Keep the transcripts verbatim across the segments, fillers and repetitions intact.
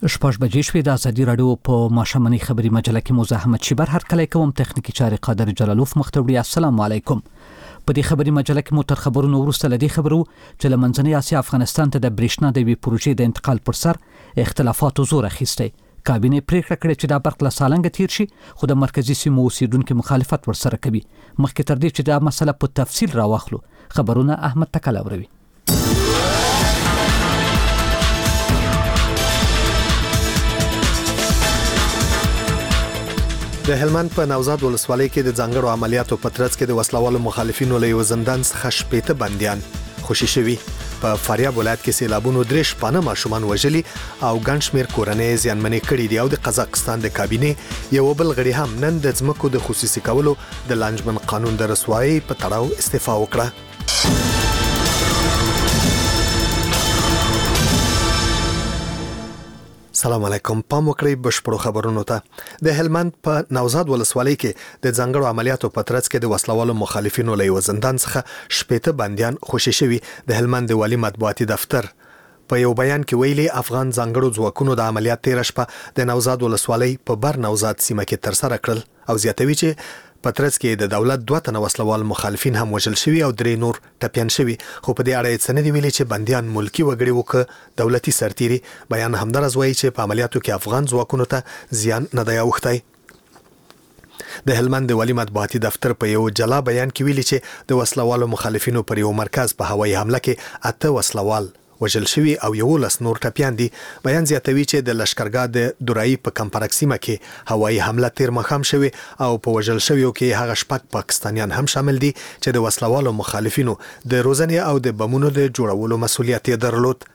شپږ بجې شوې د ازادي راډیو په ماشومنۍ خبري مجله کې مزاحمت شبر هر کله کوم تخنیکی چارې قادر جلالوف مختوړي. السلام علیکم. په دې خبري مجله کې مو تر خبرونو وروسته لدی خبرو چې له منځنۍ اسیا افغانستان ته د برېښنا د وی پروژې د انتقال پر سر اختلافاتو زور اخیستی. کابینه پریکړه کړې چې دا برق له سالنګ تیر شي، خو د مرکزی سیمو اوسیدونکو مخالفت ورسره کوي. مخکې تر دې چې دا مسله په تفصیل راوخلو، خبرونه احمد تکلاوروي. د هلمند په نوزاد ولسوالۍ کې د ځانګړو عملیاتو په ترڅ کې د وسلوالو مخالفینو له یو زندان څخه شپېته بندیان خوشي شوي. په فاریاب ولایت کې سیلابونو درې شپانه ماشومان وژلي او ګڼ شمېر کورنۍ زیانمنې کړي دي، او د قزاقستان د کابینې یو بل غړي هم نن د ځمکو د خصوصي کولو د لانجمن قانون د رسوایۍ په تړاو استعفا وکړه. سلام علیکم. پام وکړئ بشپړو خبرونو ته. د هلمند په نوزاد ولسوالۍ کې د ځانګړو عملیاتو په ترڅ کې د وسلوالو مخالفینو له یو زندان څخه شپېته بندیان خوشي شوي. د هلمند د والي مطبوعاتي دفتر په یو بیان کې ویلي افغان ځانګړو ځواکونو د عملیات تیر شپه د نوزاد ولسوالۍ په بر نوزاد سیمه کې تر سره کړل، او زیاتوي چې په ترڅ کې د دولت دوه تنه وسلوال مخالفین هم وژل شوي او درې نور ټپیان شوي، خو په دې اړه یې څه نه دي ویلي چې بندیان ملکی وګړي وو که دولتي سرتیري. بیان همدارس وایي چې په عملیاتو کې افغان ځواکونو ته زیان نه دی اوښتی. د هلمند د والي مطبوعاتي دفتر په یو جلا بیان کې ویلي چې د وسلوالو مخالفینو پر یو مرکز په هوایي حمله کې اته وسلوال وژل شوي او یولس نور ټپیان دي. بیان زیاتوي چې د لشکرګاه د دورایي په کمپرک سیمه کې هوایي حمله تیر ماښام شوي او په وژل شویو کې هغه شپږ پاکستانیان هم شامل دي چې د وسلوالو مخالفینو د روزنې او د بمونو د جوړولو مسؤلیت یې درلود.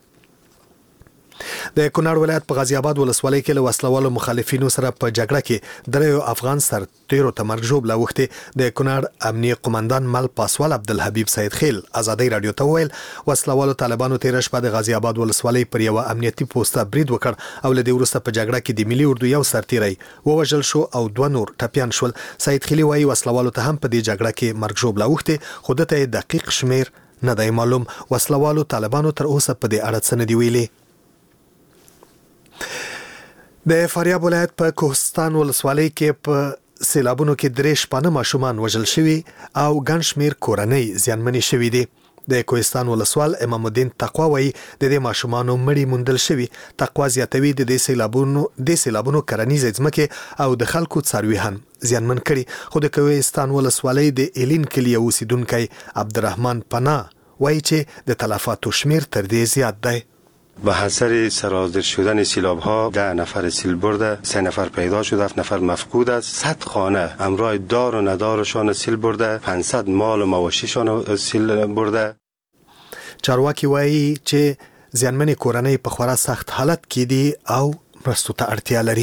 د کونړ ولایت په غازی آباد ولسوالۍ کې له وسلوالو مخالفینو سره په جګړه کې دریو افغان سرتیرو ته مرګ ژوبله اوښتې. د کونړ امنیه قومندان مل پاسوال عبدالحبیب سید خیل ازادۍ راډیو ته وویل وسلوالو طالبانو تېره شپه د غازی آباد ولسوالۍ پر یوه امنیتي پوسته برید وکړ او له دې وروسته په جګړه کې د ملي اردو یو سرتیری ووژل شو او دوه نور ټپیان شول. سید خیل وایي وسلوالو ته هم په دې جګړه کې مرګ ژوبله اوښتې، خو دته یې دقیق شمیر نه دی معلوم. وسلوالو طالبانو تر اوسه په دې اړه څه نه دي ویلي. د فاریاب ولایت په کوهستان ولسوالۍ کې په سیلابونو کې درې شپانه ماشومان وژل شوي او ګڼ شمېر کورنۍ زیانمنې شوي دي. د کوهستان ولسوال امام الدین تقوا وایي د دې ماشومانو مړي موندل شوي. تقوا زیاتوي د دې سیلابونو د سیلابونو کرنیزې ځمکې او د خلکو څاروي هم زیانمن کړي، خو د کوهستان ولسوالۍ د ایلین کلي اوسیدونکی عبدالرحمن پناه وایي چې د تلفاتو شمیر تر دې زیات دی. به اثر سرازیر شدن سیلاب ها ده نفر سیل برده، سه نفر پیدا شده، هفت نفر مفقود است. صد خانه همراه دار و ندارشان سیل برده، پانصد مال و مواشیشان سیل برده. چارواکي وایي چې زیانمنې کورنۍ په خورا سخت حالت کې دي او مرستو ته اړتیا لري.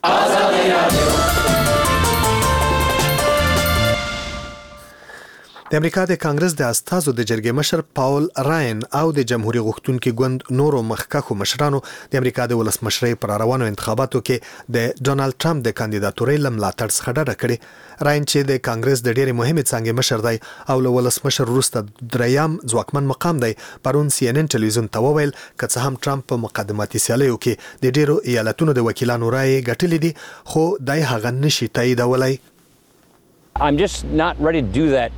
د امریکا د کانګرس د استازو د جرګې مشر پاول راین او د جمهوریت غوښتونکي ګوند نورو مخکښو مشرانو د امریکا د ولسمشرۍ پر روانو انتخاباتو کې د ډونالد ټرمپ د کاندیداتورۍ له ملاتړ څخه ډډه کړې. راین چې د کانګرس د ډېرې مهمې څانګې مشر دی او له ولسمشر وروسته دریم ځواکمن مقام دی، پرون سی ان ان ټلویزیون ته وویل که څه هم ټرمپ په مقدماتي سیالیو کې د ډېرو ایالتونو د وکیلانو رایې ګټلې دي، خو دی هغه نشي تاییدولی. I'm just not ready to do that.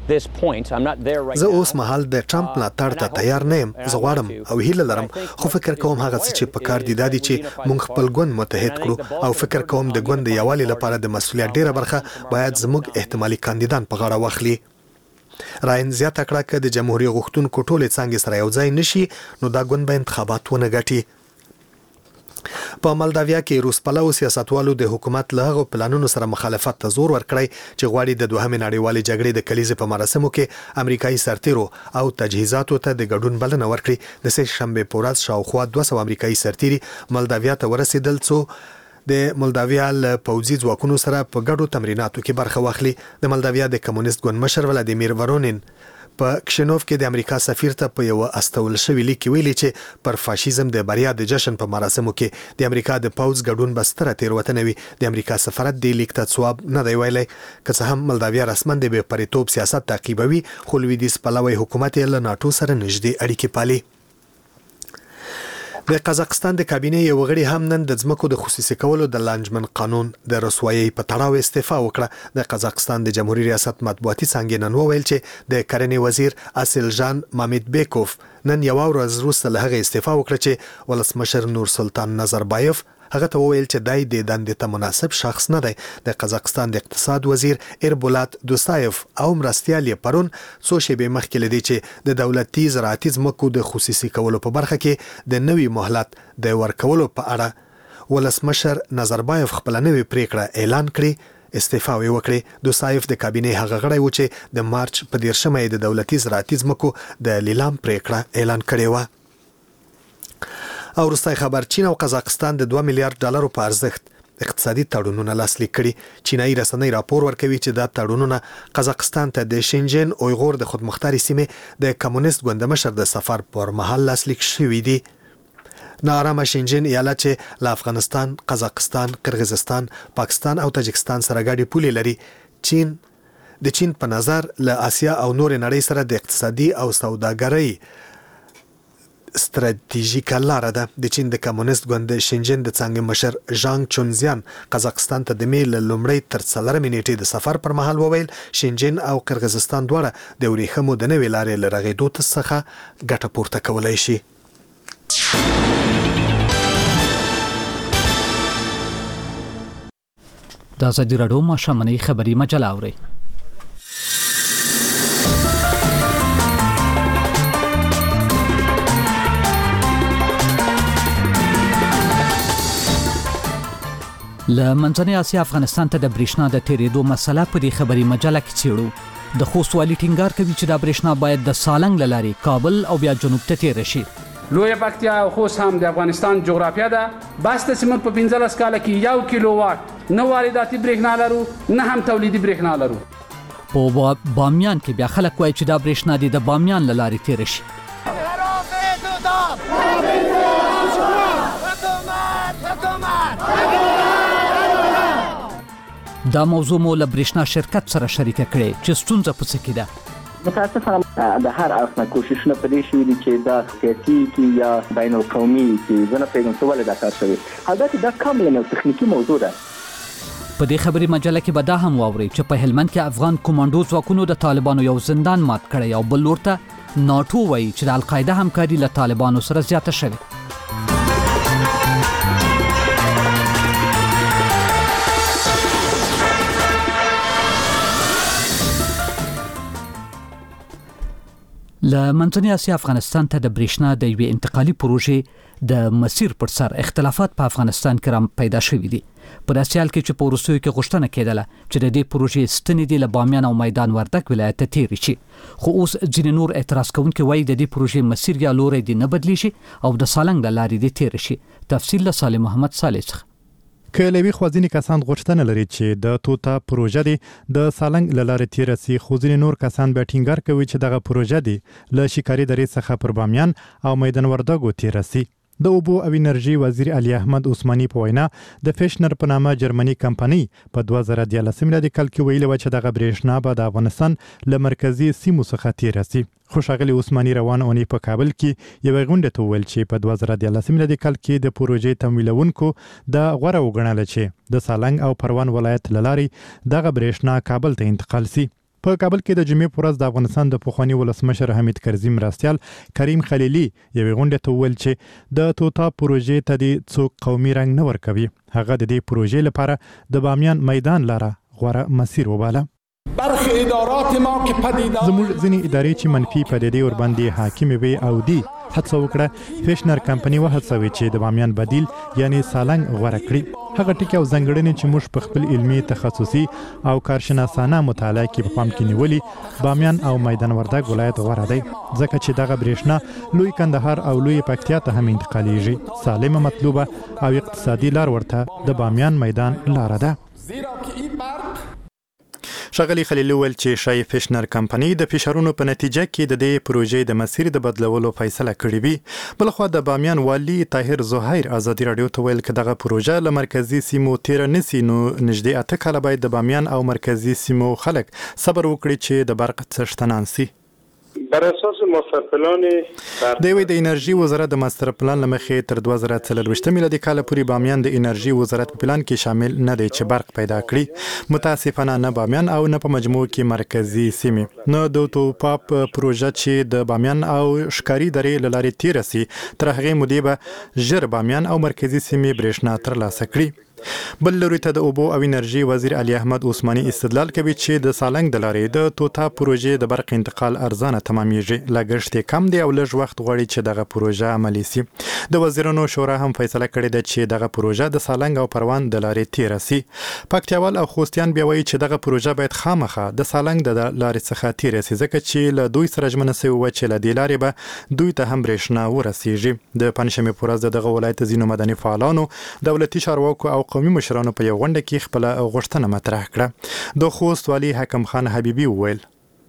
زه اوس مهال د ټرمپ ملاتړ ته تیار نه یم. زه غواړم او هیله لرم، خو فکر کوم هغه څه چې په کار دي دا دي چې موږ خپل ګوند متحد کړو، او فکر کوم د ګوند د یووالي لپاره د مسؤلیت ډیره برخه باید زموږ احتمالي کاندیدان په غاړه واخلي. راین زیاته کړه که د جمهوریت غوښتونکو ټولې څانګې سره یو ځای نشي نو دا ګوند به انتخابات ونه ګټي. په مالداویا کې روس پلو سیاستوالو د حکومت له هغو پلانونو سره مخالفت ته زور ورکړی چې غواړي د دوهمې نړیوالې جګړې د کلیزې په مراسمو کې امریکایي سرتیرو او تجهیزاتو ته د ګډون بلنه ورکړي. د سه شنبې په ورځ شاوخوا دوه سوه امریکایي سرتیري مالداویا ته ورسېدل څو د مالداویا له پوځي ځواکونو سره په ګډو تمریناتو کې برخه واخلي. د مالداویا د کمونیست ګوند مشر ولادیمیر ورونین په کشنوف کې د امریکا سفیر ته په یو استول شوی لیک ویلي چې پر فاشیزم د بریا د جشن په مراسمو کې د امریکا د پوځ ګډون بستره تیروتنه وي. د امریکا سفارت د لیک ته ځواب نه دی ویلی، که څه هم مالداویا رسما د بې پرېتوب سیاست تعقیبوي، خو لویدیځ پلوی حکومت یې له ناټو سره نږدې اړیکې پالي. د قزاقستان د کابینې یو غړي هم نن د ځمکو د خصوصي کولو د لانجمن قانون د رسوایي په تړاو استعفا وکړه. د قزاقستان د جمهوریت ریاست مطبوعاتي څنګه نن وویل چې د کرنې وزیر اصلجان مامدبیکوف نن یو ورځ وروسته له هغه استعفا وکړه چې ولسمشر نور سلطان نظربایف هغه ته وویل چې دای د دندې ته مناسب شخص نه دی. د قزاقستان د اقتصاد وزیر ایربولات دوسایف او مرستیال یې پرون څو شېبې مخکې لدی چې د دولتي زراعتي ځمکو د خصوصي کولو په برخه کې د نوي مهلت د ورکولو په اړه ولسمشر نظربایف خپل نوې پریکړه اعلان کړي. استعفا وکړي. دوسایف د کابینې هغه غړی و چې د مارچ په دیرشمه د دولتي زراعتي ځمکو د لیلام پریکړه اعلان کړې و. او وروستی خبر، چین او قزاقستان د دوه میلیارډ ډالرو په ارزښت اقتصادي تړونونه لاسلیک کړي. چینایي رسنۍ راپور ورکوي چې دا تړونونه قزاقستان ته د شینجن اویغور د خودمختاري سیمې د کمونیست ګوند مشر د سفر پر مهال لاسلیک شوي دي. ناارامه شینجن ایالت چې له افغانستان، قزاقستان، قرغیزستان، پاکستان او تاجکستان سره ګډې پولې لري، چین د چین په نظر له آسیا او نور نړۍ سره د اقتصادي او سوداګرۍ ستراتیژیکه لاره ده. د چین د کمونیست ګوند شینجن د څنګه مشر ژانګ چونزیان قزاقستان ته د میل لومړی تر څلورمې نیټې د سفر پر مهال وویل شینجن او قرغیزستان دواړه د ورېښمو د نوې لارې له رغېدو څخه ګټه پورته کولی شي. د ازادي راډیو ماښامنۍ خبري مجله اورئ. له منځنۍ اسیا افغانستان ته د برېښنا د تیریدو مسله په دې خبري مجله کې څېړو. د خوست والي ټینګار کوي چې د برېښنا باید د سالنګ له لارې کابل او بیا جنوب ته تیره شي. لویه پکتیا او خوست هم د افغانستان جغرافیه ده. بس د سیمه په پنځلس کاله کې یو کیلو واټ نه وارداتي برېښنا لرو نه هم تولیدي برېښنا لرو. په بامیان کې بیا خلک وایي چې دا برېښنا د بامیان له لارې تیره شي. دا موضوع مو له برېښنا شرکت سره شریکه کړې چې ستونزه په څه کې ده. متاسفانه د هر اړخ نه کوششونه پدې شوي دي چې دا سیاسي کې یا بین القومي چې زه نه پوهېږم څه ولې دا کار شوی. البته دا کاملا یو تخنیکي موضوع ده. په دې خبري مجله کې به دا هم واورئ چې په هلمند کې افغان کمانډو ځواکونو د طالبانو یو زندان مات کړی او بل لور ته ناټو وایي چې د القاعده همکاري له طالبانو سره زیاته شوې. له منځنۍ اسیا افغانستان ته د برېښنا د یوې انتقالي پروژې د مسیر پر سر اختلافات په افغانستان کې را پیدا شوي دي. په داسې حال کې چې په وروستیو کې غوښتنه کېدله چې د دې پروژې ستنې دي له بامیان او میدان وردګ ولایت ته تیرې شي، خو اوس ځینې نور اعتراض کوونکي وایي د دې پروژې مسیر یا لوری دې نه بدلیږي او د سالنګ له لارې دې تیرې شي. تفصیل له صالح محمد صالح څخه. کلهوی خوازینی کسان غوښتنه لري چې د توتا پروژه دی د سالنګ لاره تیر سي، خو ځینې نور کسان به ټینګار کوي چې دغه پروژه دی له شکاري درې څخه پر بامیان او میدان وردګو تیر سي. د اوبو او انرژي وزیر علي احمد عثماني په وینا د فیشنر په نامه جرمني کمپنۍ په دوه زره دیارلس میلادي کال کې ویلي و چې دغه برېښنا به د افغانستان له مرکزي سیمو څخه تیر سي. خو ښاغلي عثماني روان اونۍ په کابل کې یوه غونډه ته وویل چې په دوه زره دیارلس میلادي کال کې د پروژې تمویلونکو د غوره وګڼله چې د سالنګ او پروان ولایت له لارې دغه برېښنا کابل ته انتقال سي. په کابل کې د جمعې په ورځ د افغانستان د پخواني ولسمشر حمید کرزي مرستیال کریم خلیلي یوې غونډې ته وویل چې د توتا پروژې ته د څوک قومي رنګ نه ورکوي. هغه د دې پروژې لپاره د بامیان میدان لاره غوره مسیر وباله. برخی ادارات ما که پدیدار زموږ ځینې ادارې چې منفي پدیدې ورباندې حاکمې وي او دي هڅه وکړه فیشنر کمپنۍ وهڅوي چې د بامیان بدیل یعنی سالنګ غوره کړي. هغه ټکي او ځانګړنې چې موږ په خپل علمي تخصصي او کارشناسانه مطالعه کې په پام کې نیولي بامیان او میدان وردګ ولایت غوره دی، ځکه چې دغه برېښنا لوی کندهار او لوی پکتیا ته هم انتقالیږي. سالمه، مطلوبه او اقتصادي لار ورته د بامیان میدان لاره ده. ښاغلي خلیلي وویل چې شای فیشنر کمپنۍ د فشارونو په نتیجه کې د دې پروژې د مسیر د بدلولو فیصله کړې وي. بلخوا د بامیان والي طاهر زهیر ازادي راډیو ته ویل چې دغه پروژه له مرکزي سیمو تیره نسی، نو نږدې اته کاله باید د بامیان او مرکزي سیمو خلک صبر وکړي چې د برق څښتنان سي. بر اساس ماستر پلان د وی د انرژي وزارت د ماستر پلان لمخې تر دوه زره څلرويشت میلادي کال پورې بامیان د انرژي وزارت په پلان کې شامل نه دی چې برق پیدا کړي. متاسفانه نه بامیان او نه په مجموع کې مرکزی سیمې نه د توپاپ پروژه چې د بامیان او شکاری درې لارې تیر سي تر هغه مودې به ژر بامیان او مرکزی سیمې برېښنا ترلاسه کړي. بل لوري ته د اوبو او انرژي وزیر علي احمد عثماني استدلال کوي چې د سالنګ د لارې د توتا پروژې د برق انتقال ارزانه تمامېږي، لګښت کم دی او لږ وخت غواړي چې دغه پروژه عملي سي. د وزیرانو شورا هم فیصله کړې ده چې دغه پروژه د سالنګ او پروان د لارې تیر سي. پکتیاوال او خوستیان بیا وایي چې دغه پروژه باید خامخا د سالنګ د لارې څخه تیر سي ځکه چې له دوی سره ژمنه سوي و چې له دې لارې به دوی ته هم برېښنا ورسیږي. د پنځشنبې په ورځ دغه ولایت ځینو مدني فعالانو دولتي چارواکو او قومي مشرانو په یو غونډه کې خپل غوښتنه مطرح کړه. د خوست والي حکم خان حبیبي وویل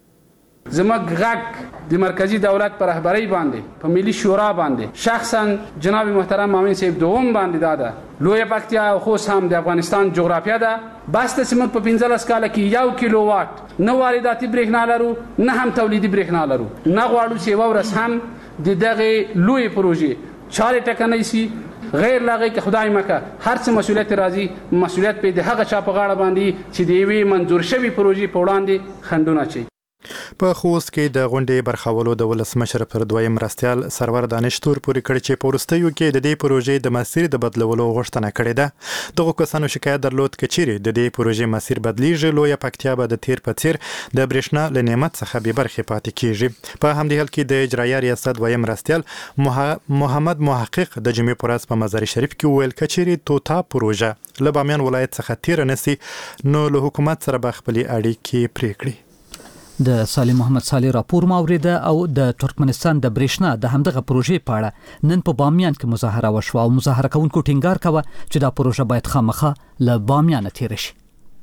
زموږ غږ د مرکزی دولت پر رهبری باندې په ملي شورا باندې شخصا جناب محترم مامین صاحب دوم باندې داده لوی پکتیا او خوست هم د افغانستان جغرافیا ده. بس ته سیمه په پنځلس کال کې یو کیلو واټ نه وارداتي برېښنا لرو نه هم تولیدي برېښنا لرو. نه غواړو چې ورس هم د دغه لوی پروژې چارې ټکنۍ سي. غیر لاغي که خدای مکه هر څه مسولیت راځي مسولیت په د هغه چا په غاړه باندې چې دی وی منظور شوی پروژې په وړاندې خندونه چي. په خوست کې د غونډې برخولو د ولسمشر پر دویم مرستيال سرور دانشتور پوری کړ چې په ورستیو کې د دې پروژې د مسیر د بدلولو غوښتنه کړې ده. دغه کسانو شکایت درلود کچيري د دې پروژې مسیر بدلیږي لوی پکتیا به د تیر په تیر د برېښنا له نعمت څخه به برخه پاتې کیږي. په همدې حال کې د اجرایي ریاست دویم مرستيال محمد محقق د جمعې پر ورځ په مزار شریف کې ویل کچيري توتا پروژه له بامیان ولایت څخه تیر نسی نو له حکومت سره به خپل اړیکې پرې کړي. د صالح محمد صالح راپور ماوریده او د ترکمنستان د برېښنا د همدغه پروژې په اړه نن په بامیان کې مظاهره وشوه او مظاهره کوونکو ټینګار کاوه چې دا پروژه باید خامخا له بامیان تیر شي.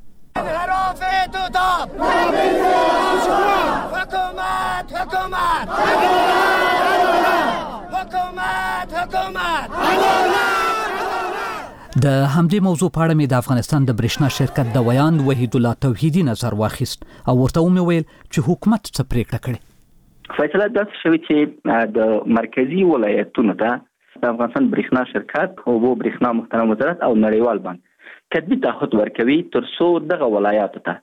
حکومت حکومت حکومت حکومت د همدې موضوع په اړه مې د افغانستان د برېښنا شرکت د ویان وحید الله توحیدی نظر واخیست او ورته مې ویل چې حکومت څه پریکړه کړې. فیصله داسې شوې چې د مرکزی ولایتونو ته د افغانستان برېښنا شرکت او وو برېښنا محترم وزارت او نړیوال بانک کتبي تعهد ورکوي تر څو دغه ولایاتو ته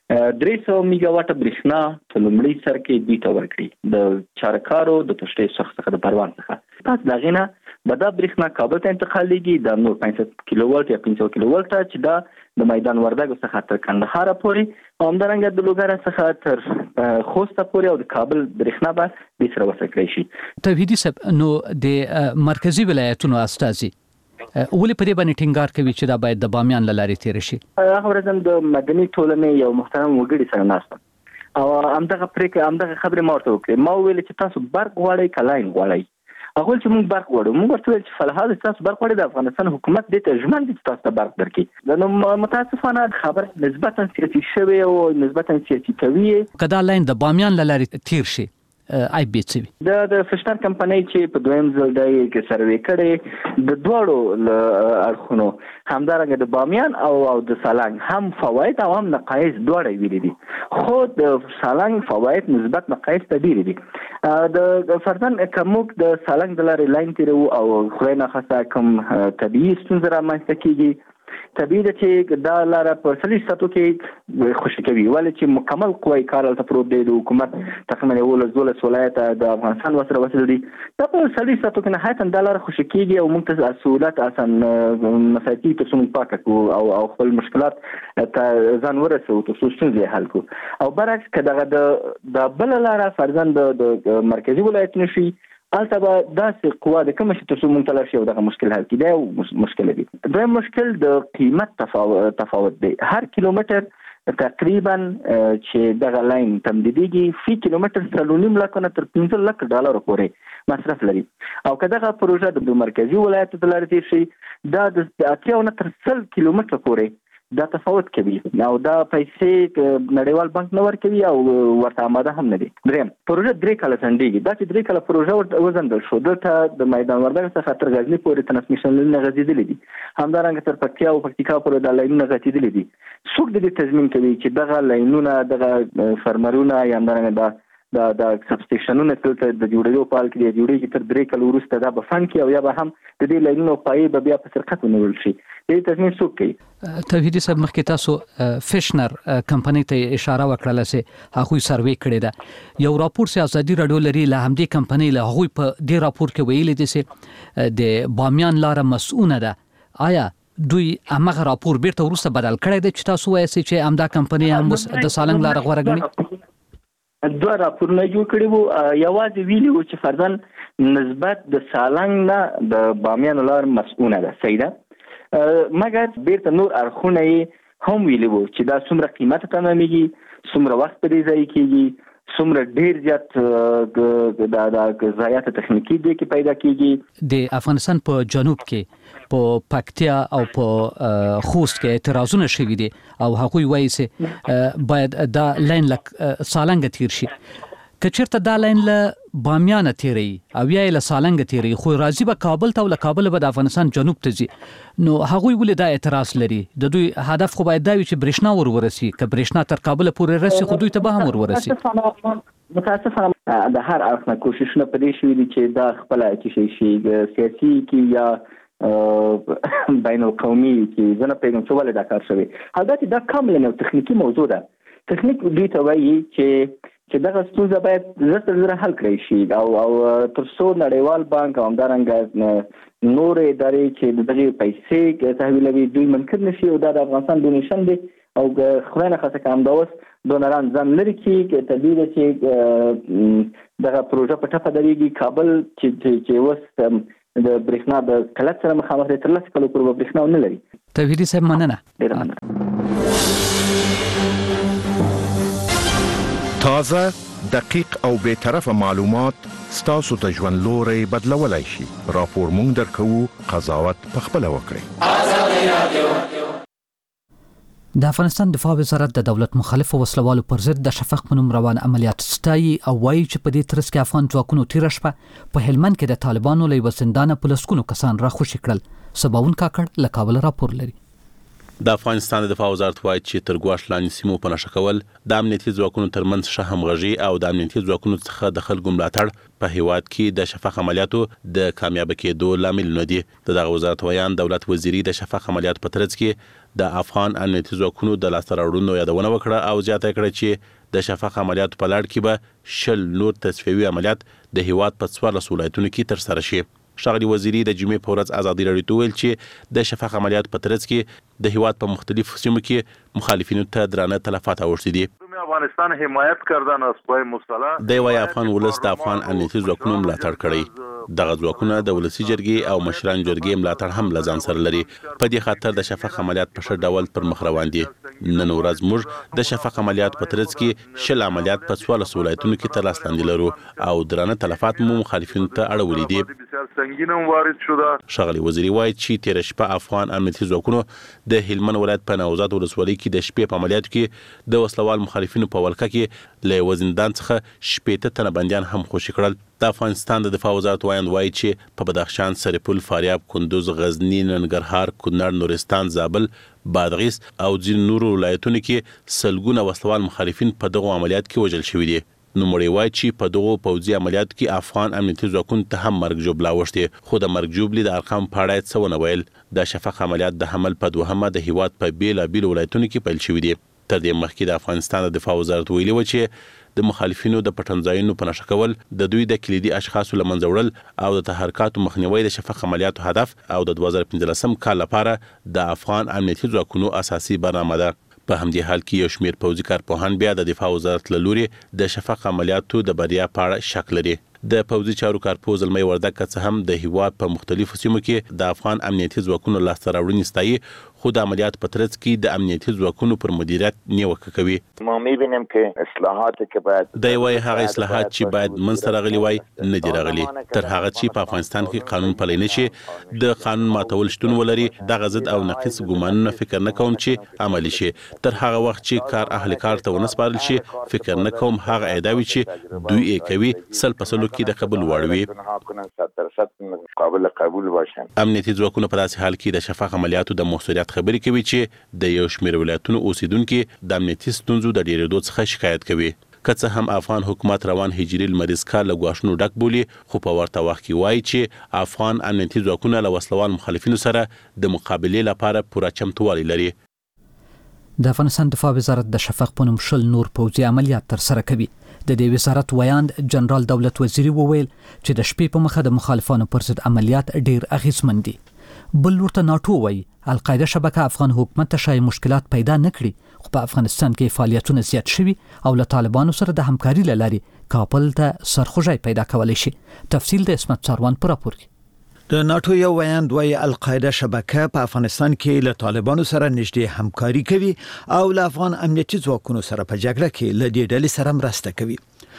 درې سوه میگا واټه برېښنا په لومړي سر کې دوی ته ورکړي د چارکارو د تشریح څخه د پروان څخه. پس دغه نه به دا برېښنا کابل ته انتقالېږي د نور پنځه کیلو ولټ یا پنځه کیلو ولټ چې دا د میدان وردګو څخه تر کندهار پورې او همدارنګه د لوګر څخه تر خوست پورې او د کابل برېښنا به د سره وسکړي شي. توحیدی صاحب نو د مرکزی ولایتونو استازي ولې په دې باندې ټینګار کوي چې دا باید د بامیان له لارې تیر شي؟ هغه ورځ د مدني ټولنې یو محترم وګړي سره ناست او همدغه پرېکړه همدغه خبرې ما ورته وکړې. ما ویل چې تاسو برق غواړئ که لاین غواړئ؟ هغه چې موږ برق غواړو. موږ ورته ویل چې فلحال تاسو برق غواړئ د افغانستان حکومت دې ته ژمن دي چې تاسو ته برق درکړي. نو متاسفانه خبر نسبتا سیاسي شوی او نسبتا سیاسي کوي. که دا لاین د بامیان له لارې تیر شي آی بي څه وي؟ د د فشنر کمپنۍ چې په دویم ځل د کې سروې کړي د دواړو اړخونو همدارنګه د بامیان او او د سالنګ هم فواید او هم نقایص دواړه ویلي دي. خو د سالنګ فواید نسبت نقایص ته ډېر دي. د فرضاً کومک د سالنګ د لارې لاین تیرو او خدای ناخواسته کوم طبیعي ستونزې رامنځته کیږي طبیعي ده چې دا لاره په څلوېښت ساعتو کې خوشي کوي ولې چې مکمل قوی کار هلته پروت دی. د حکومت تقریبا یولس دولس ولایته د افغانستان ورسره وصل دي. دا په څلوېښت ساعتو کې نهایتا دا لاره خوشي کېږي او موږ ته سهولت اسان مسایل تر څو موږ پاکه کړو او او خپل مشکلات ته ځان ورسوو تر څو ستونزې حل کړو. او برعکس که دغه د بله لاره فرضاً د مرکزي ولایتونو شي هلته به داسې قوا د کومه شي تر څو موږ ته لاړ شي او دغه مشکل حل کړي. دا یو مشکل دی. دویم مشکل د قیمت تفاوت دی. هر کیلومتر تقریبا چې دغه لاین تمدیدېږي فی کیلومتر څلور نیم لکه نه تر پنځه لکه ډالرو پورې مصرف لري. او که دغه پروژه د مرکزي ولایتو د لارې تیر شي دا د اتیا نه تر سل کیلومتر پورې دا تفاوت کوي او دا پیسې نړیوال بانک نه ورکوي او ورته آماده هم نه دي. دریم پروژه درې کاله ځنډېږي. دا چې درې کاله پروژه وځنډل شو دلته د میدان وردګ څخه تر غزني پورې ترانسمیشنونه غځېدلي دي. همدارنګه تر پکتیا او پکتیکا پورې دا لاینونه غځېدلي دي. څوک د دې تضمین کوي چې دغه لاینونه دغه فرمرونه یا همدارنګه دا د د سب سټیشنونو ته د جوړېدو په حال کې د جوړېږي تر درې کال وروسته دا به فن کې او یا به هم د دې لاینونو پای به بیا په سرقت ونیول شي. دې تضمین څوک کوي؟ توحیدي صاحب مخکې تاسو فشنر کمپنی ته اشاره وکړه چې هغوی سروې کړې ده. یو راپور چې ازادي راډیو لري له همدې کمپنی له هغوی په دې راپور کې ویلي دي چې د بامیان لاره مسؤونه ده. آیا دوی هغه راپور بیرته وروسته بدل کړی دی چې تاسو وایئ چې همدا کمپنی هم د سالنګ لاره غوره ګڼي؟ دوه راپورونه جوړ کړي وو. یوازې ویلي وو چې فرضاً نسبت د سالنګ نه د بامیان لار مسؤونه ده، صحیح ده، مګر بیرته نور اړخونه یې هم ویلي وو چې دا څومره قیمت تمامېږي، څومره وخت په دې ځای کېږي، څومره ډېر زیات د ضایعات تخنیکي دی کې پیدا کېږي. د افغانستان په جنوب کې په پکتیا او په خوست کې اعتراضونه شوي دي او هغوی وایي چې باید دا لاین له سالنګ تیر شي. که چېرته دا لاین له بامیانه تیری او یا له سالنګ تیری خو راځي به کابل ته او له کابل به د افغانستان جنوب ته ځي، نو هغوی ولې دا اعتراض لري؟ د دوی هدف خو باید دا وي چې برېښنا ور ورسي، که برېښنا تر کابل پورې رسي خو دوی ته به هم ور ورسي. متاسفانه د هر اړخ نه کوششونه په دې شوي دي چې دا خپله چې شي سیاسي کې یا بین القومي کې زه نه پوهېږم چې ولې دا کار شوی. البته دا کاملا یو تخنیکي موضوع ده. تخنیک دوی ته وایي چې چې دغه ستونزه باید زر تر زره حل کړی شي او او تر څو نړیوال بانک او همدارنګه نور ادارې چې د دغې پیسې تحویلوي دوی منکر نه شي او دا د افغانستان ډونیشن دی او خدای نخواسته که همدا اوس ډونران ځان لرې کړي، طبیعي ده چې دغه پروژه په ټپه درېږي. کابل چې چې اوس د برېښنا د قلت سره مخامخ دی، تر لسو کالو پورې به برېښنا ونه لري. توحیدي صاحب مننه. ډېره مننه. تازه، دقیق او بی‌طرفه معلومات ستاسو ته ژوند لوری بدلولی شي. راپور مونږ درکوو، قضاوت پخپله وکړئ. د افغانستان دفاع وزارت د دولت مخالف وسلوالو پر ضد د شفق په نوم روان عملیات ستایي او وایي چې په دې ترڅ کې افغان ځواکونو تېره شپه په هلمند کې د طالبانو له یوه زندانه په لسګونو کسان راخوشي کړل. سباون کاکړ له کابل راپور لري. د افغانستان د دفاع وزارت وایي چې تر ګواښ لاندې سیمو په نښه کول د امنیتي ځواکونو ترمنځ ښه همغږي او د امنیتي ځواکونو څخه د خلکو ملاتړ په هیواد کې د شفق عملیاتو د کامیابه کېدو لاملونه دي. د دغه وزارت ویان دولت وزیري د شفق عملیاتو په ترڅ کې د افغان امنیتي ځواکونو د لاسته راوړنو یادونه وکړه او زیاته کړه چې د شفق عملیاتو په لړ کې به شل نور تصفیوي عملیات د هیواد په څوارلسو ولایتونو کې ترسره شي. ښاغلي وزیري د جمعې په ورځ ازادي راډیو ته ویل چې د شفق عملیاتو په ترڅ کې د هیواد په مختلفو سیمو کې مخالفینو ته درانه تلفات اوښتي دي. افغانستان حمایت کردن از پای مصالحه د وای افغان ولس د افغان امنیتي ځواکونو ملاتړ کړی. دغه ځواکونه د ولسي جرګې او مشران جرګې ملاتړ هم له ځان سره لري. په دې خاطر د شفق عملیات په ښه ډول پر مخ روان دي. نن ورځ موږ د شفق عملیات په ترڅ کې شل عملیات په څوارلسو ولایتونو کې تر لاس لاندې لرو او درانه تلفات مو مخالفینو ته اړولي دي. ښاغلي وزیري وایي چې تېره شپه افغان امنیتي ځواکونو د هلمند ولایت په نوزاد ولسوالۍ کې د شپې په عملیاتو کې د وسلوال مخالفینو په ولکه کې له یوه زندان څخه شپېته تنه بندیان هم خوشي کړل. د افغانستان د دفاع وزارت وایند وایي چې په بدخشان، سرپل، فاریاب، کندوز، غزنی، ننګرهار، کونړ، نورستان، زابل، بادغیس او ځینو نورو ولایتونو کې سلګونه وسلوال مخالفین په دغو عملیات کې وژل شوي دي. نوموړی وایي چې په دغو پوځي عملیاتو کې افغان امنیتي ځواکونو ته هم مرګ ژوبله اوښتې، خو د مرګ ژوبلې د ارقام په اړه یې څه ونه ویل. د شفق عملیات د حمل په دوهمه د هیواد په بېلابېلو ولایتونو کې پیل شوي دي. تر دې مخکې د افغانستان د دفاع وزارت ویلي و چې د مخالفینو د پټنځایونو په نښه کول، د دوی د کلیدي اشخاصو له منځه وړل او د تحرکاتو مخنیوی د شفق عملیاتو هدف او د دوه زره پنځلسم کال لپاره د افغان امنیتي ځواکونو اساسي برنامه ده. په همدې حال کې یو شمېر پوځي کارپوهان بیا د دفاع وزارت له لوري د شفق عملیاتو د بریا په اړه شک لري. د پوځي چارو کارپوه زلمی وردګ که څه هم د هیواد په مختلفو سیمو کې د افغان امنیتي ځواکونو لاسته راوړنې ستایي، خو د عملیات په ترڅ کې د امنیتي ځواکونو پر مدیریت نیوکه کوي. ما می‌بینیم که اصلاحات که باید د وای هغه اصلاحات چې باید منځته راغلي وای نه دي راغلي. تر هغه چې په افغانستان کې قانون پلی نه شي، د قانون ماتول شتون ولري، دغه ضد او نقیص ګومانونه فکر نه کوم چې عملي شي. تر هغه وخت چې کار اهل کار ته ونه سپارل شي، فکر نه کوم هغه ادعاوې چې دوی یې کوي سل په سلو کې د قبول وړ وي. امنیتي ځواکونه په داسې حال کې د شفق عملیاتو د موثریت خبرې کوي چې د یو شمېر ولایتونو اوسیدونکي د امنیتي ستونزو د ډېرېدو څخه شکایت کوي. که څه هم افغان حکومت روان هجري لمریز کال له ګواښونو ډک بولي، خو په ورته وخت کې وایي چې افغان امنیتي ځواکونه له وسلوال مخالفینو سره د مقابلې لپاره پوره چمتووالی لري. د افغانستان دفاع وزارت د شفق په نوم شل نور پوځي عملیات ترسره کوي. د دې وزارت ویاند جنرال دولت وزیری وویل چې د شپې په مخه د مخالفانو پر ضد عملیات ډیر اغیزمن دي. بل ورته ناټو وایي القاعده شبکه افغان حکومت ته شای مشکلات پیدا نکړي، خو په افغانستان کې فعالیتونه زیات شوي او له طالبانو سره د همکاري لاري کابل ته سرخوږی پیدا کولی شي. تفصیل د اسمت ساروان پر راپور کې. د ناتو یو ویاند وایي القاعده شبکه په افغانستان کې له طالبانو سره نږدې همکاري کوي او له افغان امنیتي ځواکونو سره په جګړه کې له دې ډلې سره مرسته کوي.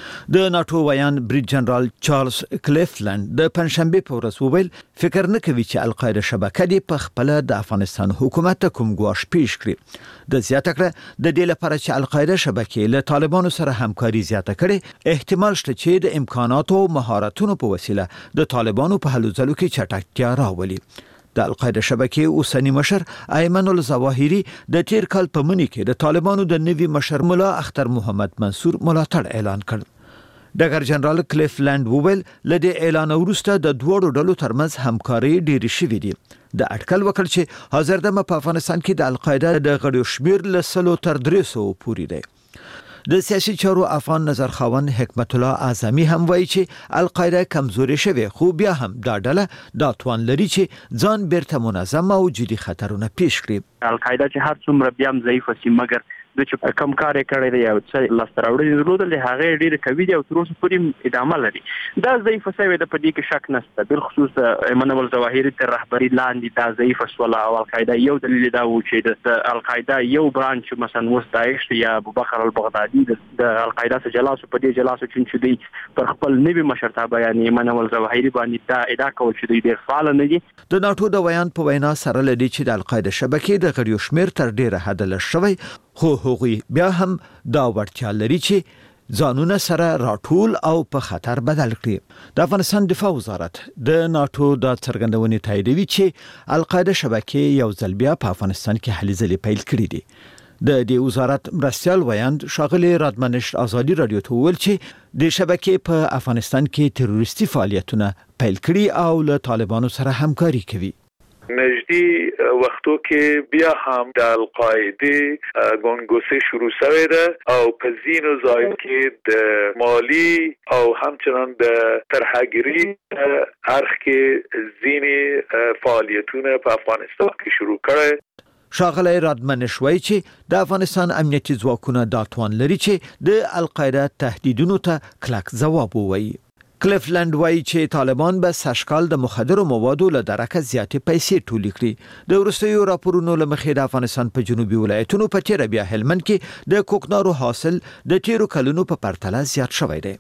د ناتو ویاند بریډ جنرال چارلز کلیفلند د پنځشنبه په ورځ وویل فکر نه کوي چې القاعده شبکه دی په خپل د افغانستان حکومت ته کوم ګواښ پیښ کړي. د زیاته کړه د دې لپاره چې القاعده شبکه له طالبانو سره همکاري زیاته کړي، احتمال شته چې د امکاناتو او مهارتونو په وسیله د طالبانو په هلو ځلو کې چټکتیا راولي. د القاعده شبکې اوسنی مشر ایمن الظواهری د تیر کال په منی کې د طالبانو د نوي مشر مولا اختر محمد منصور ملاتړ اعلان کړ. ډګر جنرال کلیفلند وویل لدې اعلان وروسته د دوړو ډلو ترمنځ همکاري ډېرې شوې دي. د اټکل وکړ چې حاضر دمه په افغانستان کې د القاعده د غړو شمیر له سلو تر درې سوو پورې دی. د سیاسي چارو افغان نظر خاوند حکمت الله اعظمي هم وایي چې القاعده کمزوري شوه، خو بیا هم دا ډله دا توان لري چې ځان بیرته منظم او جدي خطرونه پیښ کړي. القاعده چې هر څومره بیا هم ضعیف وي، مګر د چې کم کار کړی دی او چې لاستراوړي درلودل هغه ډیره کوي او تر اوسه پورې ادامه لري. دا ضعیف شوی د پدې کې شک نشته، بل خصوص ایمن الظواهری تر رهبری لاندې دا ضعیف شول او القاعده یو دلیل دا و چې د القاعده یو برانچ مثلا وس داعش یا ابوبکر البغدادي د القاعده څخه جلاسو په دې جلاسو چې دی پر خپل نوي مشرتابه یعنی ایمن الظواهری باندې دا ادعا کول چې دوی ډیر فعال نه دي. د ناتو د ویان په وینا سره لدی چې د القاعده شبکې د غړو شمیر تر ډیره حد لشوي، خو هغوی بیا هم دا ورتیا لري چې ځانونه سره راټول او په خطر بدل کړي. د افغانستان دفاع وزارت د ناتو د څرګندونې تاییدوي چې القاعده شبکې یو ځل بیا په افغانستان کې هلې ځلې پیل کړي دي. د دې وزارت مرستیال ویاند ښاغلی رادمنش ازادي رادیو ته وویل چې د شبکې په افغانستان کې تروریستي فعالیتونه پیل کړي او له طالبانو سره همکاري کوي. نږدې وختو کې بیا هم د القاعده ګونګوسه شروع شوې ده او په ځینو ځایونو کې د مالی او همچنان د ترهګری اړخ کې ځینې فعالیتونه په افغانستان کې شروع کړي. ښاغلی رادمنش وایي چې د افغانستان امنیتي ځواکونه دا توان لري چې د القاعده تهدیدونو ته کلک ځواب ووایي. کلیفلند وایي چې طالبان به سږکال د مخدرو موادو له درکه زیاتې پیسې ټولې کړي. د وروستیو راپورونو له مخې د افغانستان په جنوبي ولایتونو په تیره بیا هلمند کې د کوکنارو حاصل د تیرو کلونو په پرتله زیات شوی دی.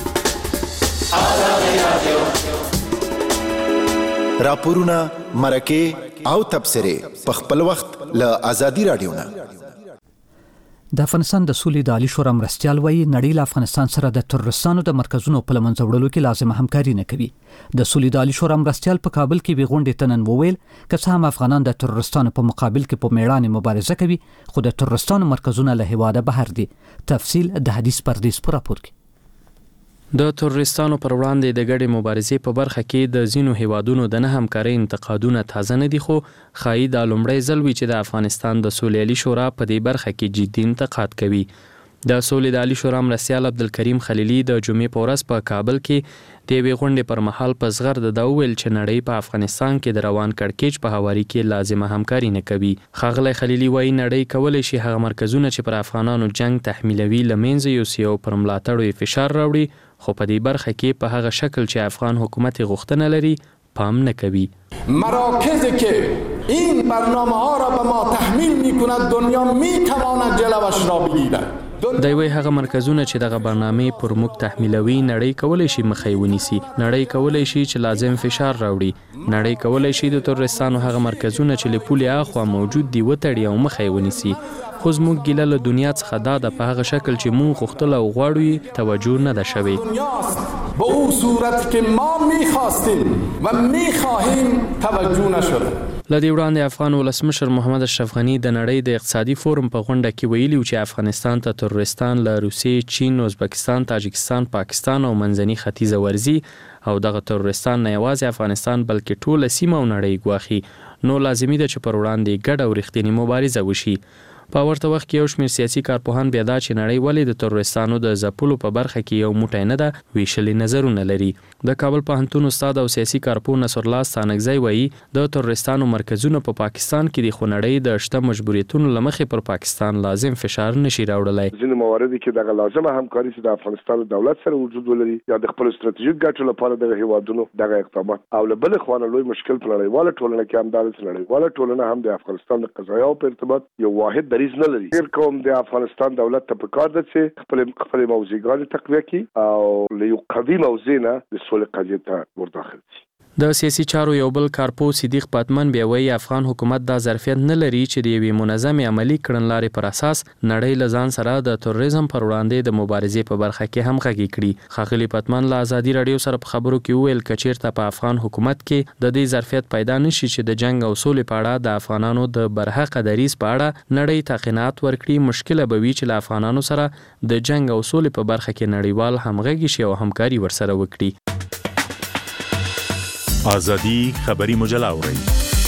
راپورونه مرکه او تبصره په خپل وخت له ازادي رادیو نه. د افغانستان د سولې د عالی شورا مرستیال وایي نړۍ له افغانستان سره د تروریستانو د مرکزونو په لمنځه وړلو کې لازمه همکاري نه کوي. د سولې د عالی شورا مرستیال په کابل کې وی غونډې ته نن وویل که څه هم افغانان د تروریستانو په مقابل کې په میړانې مبارزه کوي، خو د تروریستانو مرکزونه له هیواده بهر دي. تفصیل د حدیث پردیس پر راپور کې. د تروریستانو پر وړاندې د ګډې مبارزې په برخه کې د ځینو هیوادونو د نه همکارۍ انتقادونه تازه نه دي، خو ښایي دا لومړی ځل وي چې د افغانستان د سولې عالي شورا په دې برخه کې جدي انتقاد کوي. د سولې د عالي شورا مرستیال عبدالکریم خلیلي د جمعې په ورځ په کابل کې د یوې غونډې پر مهال په زغر د دا وویل چې نړۍ په افغانستان کې د روان کړکېچ په هواري کې لازمه همکاري نه کوي. ښاغلی خلیلي وایي نړۍ کولی شي هغه مرکزونه چې پر افغانانو جنگ تحمیلوي له منځه یوسي او پر ملاتړو یې فشار راوړي، خو په دې برخه کې په هغه شکل چې افغان حکومت غوښتنه لري پام نکوي. مراکزی که این برنامه ها را به ما تحمیل میکند دنیا میتواند جلوش را بگیرد. دا وی هغه مرکزونه چې دغه برنامه پر موږ تحمیلوي نړۍ کولای شي مخې ونیسي، نړۍ کولای شي چې لازم فشار راوړي، نړۍ کولای شي د تروریستانو هغه مرکزونه چې له پولې اخوا موجود دي وتړي او مخې ونیسي. خو زموږ ګیله له دنیا څخه دا ده په هغه شکل چې موږ غوښتل او غواړو توجه نه ده شوې. به اون صورت که ما میخواستیم و میخواهیم توجه نشده. لدی وړاندې افغان ولسمشر محمد اشرف غنی د نړۍ د اقتصادي فورم په غونډه کې ویلي چې افغانستان ته تروریستان له روسیې، چین، ازبکستان، تاجکستان، پاکستان او منځني ختیځ ورزي او دغه تروریستان نه یوازې افغانستان بلکې ټول سیمه او نړۍ ګواښي، نو لازمي ده چې پر وړاندې ګډه او رښتینې مبارزه وشي. په ورته وخت کې یو شمېر سیاسي کارپوهان بیا دا چې نړۍ ولې د تروریستانو د ځپلو په برخه کې یو موټی نه ده ویشلي نظرونه لري. د کابل پوهنتون استاد او سیاسي کارپوه نصرالله ستانکزی وایي د تروریستانو مرکزونه په پا پاکستان کې د خو نړۍ د شته مجبوریتونو له مخې پر پاکستان لازم فشار نشي راوړلی. ځینې موارد کې دغه لازمه همکاري چې د افغانستان دولت سره وجود ولري یا د خپل ستراتیژیک ګټو لپاره دغه هیوادونو دغه اقدامات او له بل خوا لوی مشکل په نړیواله ټولنه کې هم دا چې نړیواله ټولنه هم د افغانستان د قضایاو په ارتباط یو واحد دریځ نه لري. کوم د افغانستان دولت ته پکار ده چې خپل خپل موضوعګان تقویه کړي او له یو قوي موضوع نه د سولې قضیې ته ورداخل شي. د سیاسي چارو یو بل کارپو صدیق پاتمن بیا وایي افغان حکومت دا ظرفیت نه لري چې د یوې منظمې عملی کړنلارې پر اساس نړۍ له ځان سره د تروریزم پر وړاندې د مبارزې په برخه کې همغږي کړي. ښاغلي پاتمن له ازادي راډیو سره په خبرو کې وویل که چیرته په افغان حکومت کې د دې ظرفیت پیدا نشي چې د جنگ او سولې په اړه د افغانانو د برحقه دریځ په اړه نړۍ ته قناعت ورکړي، مشکله به وي چې له افغانانو سره د جنگ او سولې په برخه کې نړیوال همغږي شي او همکاري ورسره وکړي. آزادی خبری مجله اوري.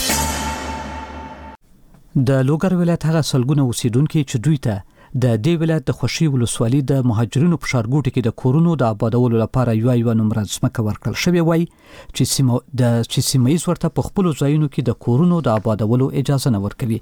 د لوګر ولایت هغه سلګونه اوسیدونکو چې دوی ته د دې ولایت د خوشي ولسوالۍ د مهاجرینو په ښارګوټو کې د کورونو د آبادولو لپاره یو یو نمبر ځمکه ورکړل شوې وای چې سیمه د چې سیمایي ورته په خپل ځایونو کې د کورونو د آبادولو اجازه نه ورکوي.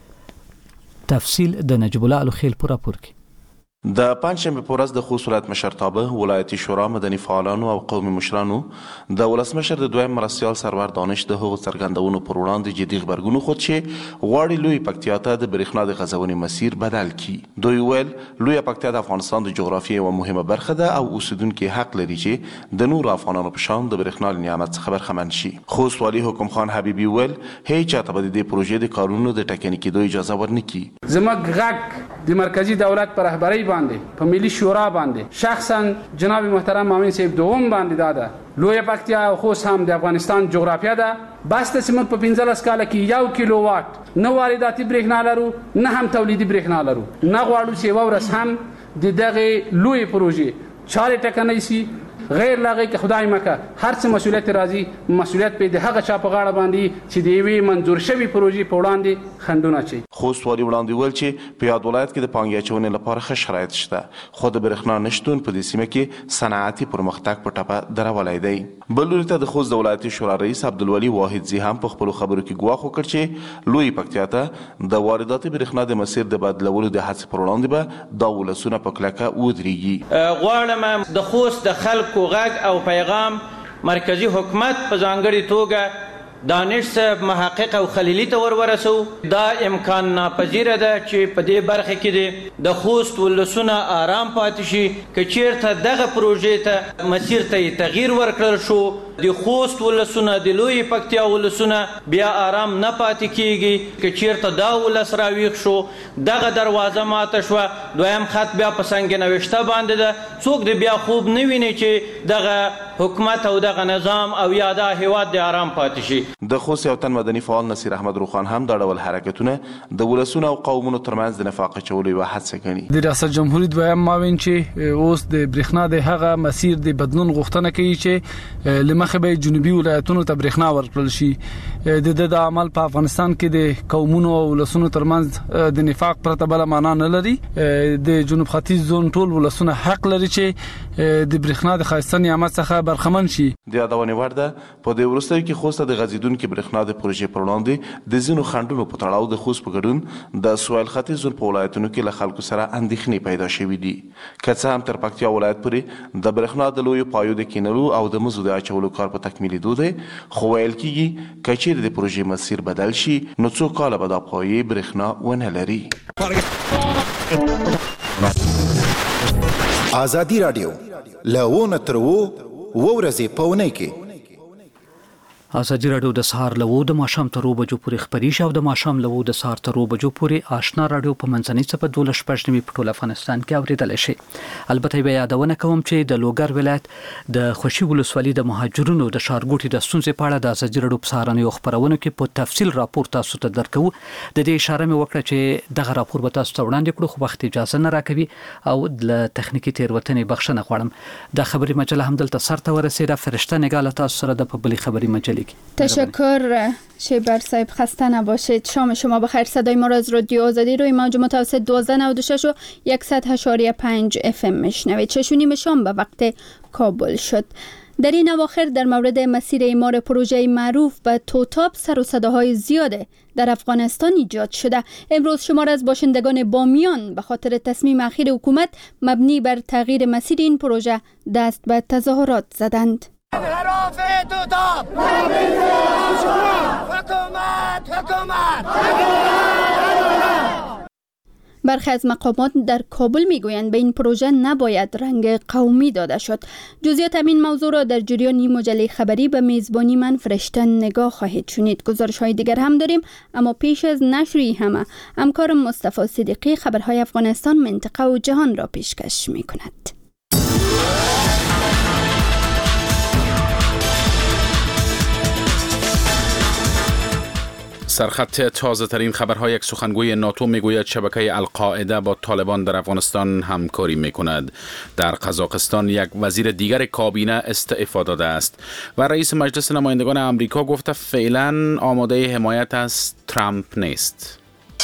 تفصیل د نجیب الله الخیل پر راپور کې. د پنځشنبه په ورځ د خوست ولایت مشرتابه ولایتي شورا مدني فعالانو او قومي مشرانو د ولسمشر د دویم مرستیال سرور دانش د هغو څرګندونو پر وړاندې جدي غبرګون وښود چې غواړي لوی پکتیا ته د برېښنا د غځونې مسیر بدل کړي. دوی ویل لوی پکتیا د افغانستان د جغرافیې یوه مهمه برخه ده او اوسیدونکي حق لري چې د نورو افغانانو په شان د برېښنا له نعمت څخه برخمن شي. خوست والي حکم خان حبیبي ویل هیڅ چاته به د دې پروژې د کارونو د ټاکنې کېدو اجازه ورنکړي. زموږ غږ د مرکزی دولت پر رهبرۍ باندې په ملي شورا باندې شخصا جناب محترم مامین صاحب دوم باندې داده لوی پکتیا او خوست هم د افغانستان جغرافیه ده. بس د سیمه په پنځلس کال کې یو کیلو واټ نه وارداتي برېښنا لرو نه هم تولیدي برېښنا لرو. نه غواړو چې یوه ورځ هم د دغه لوی پروژې چارې ټکنۍ سي. غیر لاغې که خدای مکه هر څه مسؤلیت راځي مسؤلیت په د هغه چا په غاړه باندې چې د یوې منظور شوي پروژې په وړاندې خنډونه چي. خوست والي وړاندې ویل چې په یاد ولایت کې د پانګې اچونې لپاره ښه شرایط شته خو د برېښنا نشتون په دې سیمه کې صنعتي پرمختګ په ټپه درولی دی. بل لوري ته د خوست د ولایتي شورا رئیس عبدالولي واحدزي هم په خپلو خبرو کې ګواښ وکړ چې لوی پکتیا ته د وارداتي برېښنا د مسیر د بدلولو د هڅې پر وړاندې به دا ولسونه په کلکه ودرېږي. غواړم د خوست د خلکو غږ او پیغام مرکزی حکومت په ځانګړې توګه دانش صاحب محقق او خلیلي ته ور ورسو. دا امکان ناپذیره ده چې په دې برخه کې د خوست ولسونه آرام پاتې شي. که چیرته دغه پروژې ته مسیر ته تغییر ورکړل شو د خوست ولسونه د لوی پکتیا ولسونه بیا آرام نه پاتې کیږي. که چیرته دا ولس راویښ شو دغه دروازه ماته شوه دویم خط بیا په سنگ نوشته باندې ده. څوک د بیا خوب نه ویني چې دغه حکومت او دغه نظام او یا دا هیواد د آرام پاتې شي. د خوست یو تن مدني فعال نصیر احمد روخان هم دا ډول حرکتونه د ولسونو او قومونو ترمنځ د نفاق اچولو یوه هڅه ګڼي. د ریاست جمهوریت دویم معاون چې اوس د برېښنا د هغه مسیر د بدلون غوښتنه کوي چې له مخې به جنوبي ولایتونو ته برېښنا ورکړل شي. د د عمل په افغانستان کې د قومونو او ولسونو ترمنځ د نفاق پرته بل معنا نه لري. د جنوب ختیځ زون ټول ولسونه حق لري چې د برېښنا د ښایسته نعمت څخه برخمن شي. د یادونې وړ ده په دې وروستیو کې خوست د غځېدونکي برېښنا د پروژې پر وړاندې د ځینو خنډونو په تړاو د خوست په ګډون د سویل ختیځ زون په ولایتونو کې له خلکو سره اندېښنې پیدا شوي دي. که څه هم تر پکتیا ولایت پورې د برېښنا د لویو پایو د کینلو او د مزو د اچولو کار په تکمیلېدو دی خو ویل کېږي که چیرې د پروژې مسیر بدل شي نو څو کاله به دا پایې برېښنا ونه لري. آزادی راډیو له ونه تر اوو اووه ورځې په اونۍ کې ازادي راډیو د سهار له وو د ماشام تر وبجو پورې خبري شو د ماشام له وو د سهار تر وبجو پورې آشنا راډیو په منځنۍ صفه دولس پښتني په ټول افغانستان کې اوریدل شي. البته بیا یادونه کوم چې د لوګر ولایت د خوشي ولسوالۍ د مهاجرونو د شارګوټي د ستونزې په اړه د ازادي راډیو په سهارنیو خبرونو کې په تفصیل راپور تاسو ته درکو. د دې اشاره مې وکړه چې دغه راپور به تاسو ته وړاندې کړو خو وخت اجازه نه راکوي او د تخنیکی تیروتنې بخښنه غواړم. د خبري مجله هم دلته سرته ورسېده. فرشته نگاله تاسو سره د پبلی خبري مجله. تشکر شیبر صاحب، خسته نباشید. شام شما بخیر. صدای ما را از رادیو آزادی روی موج متوسط دوازده نود و شش و صد و پنج اف ام میشنوید. شش و نیم شام به وقت کابل شد. در این اواخر در مورد مسیر اعمار پروژه معروف به توتاب سر و صداهای زیاده در افغانستان ایجاد شده. امروز شمار از باشندگان بامیان به خاطر تصمیم اخیر حکومت مبنی بر تغییر مسیر این پروژه دست به تظاهرات زدند. برخی از مقامات در کابل میگویند به این پروژه نباید رنگ قومی داده شد. جزئیات همین موضوع را در جریان این مجله خبری به میزبانی من فرشته نگاه خواهید شنید. گزارش‌های دیگر هم داریم، اما پیش از نشر همه همکارم مصطفی صدیقی خبرهای افغانستان، منطقه و جهان را پیشکش می‌کند. سرخط تازه ترین خبرهای یک سخنگوی ناتو میگوید شبکه القاعده با طالبان در افغانستان همکاری میکند. در قزاقستان یک وزیر دیگر کابینه استعفا داده است و رئیس مجلس نمایندگان آمریکا گفته فعلا آماده حمایت از ترامپ نیست.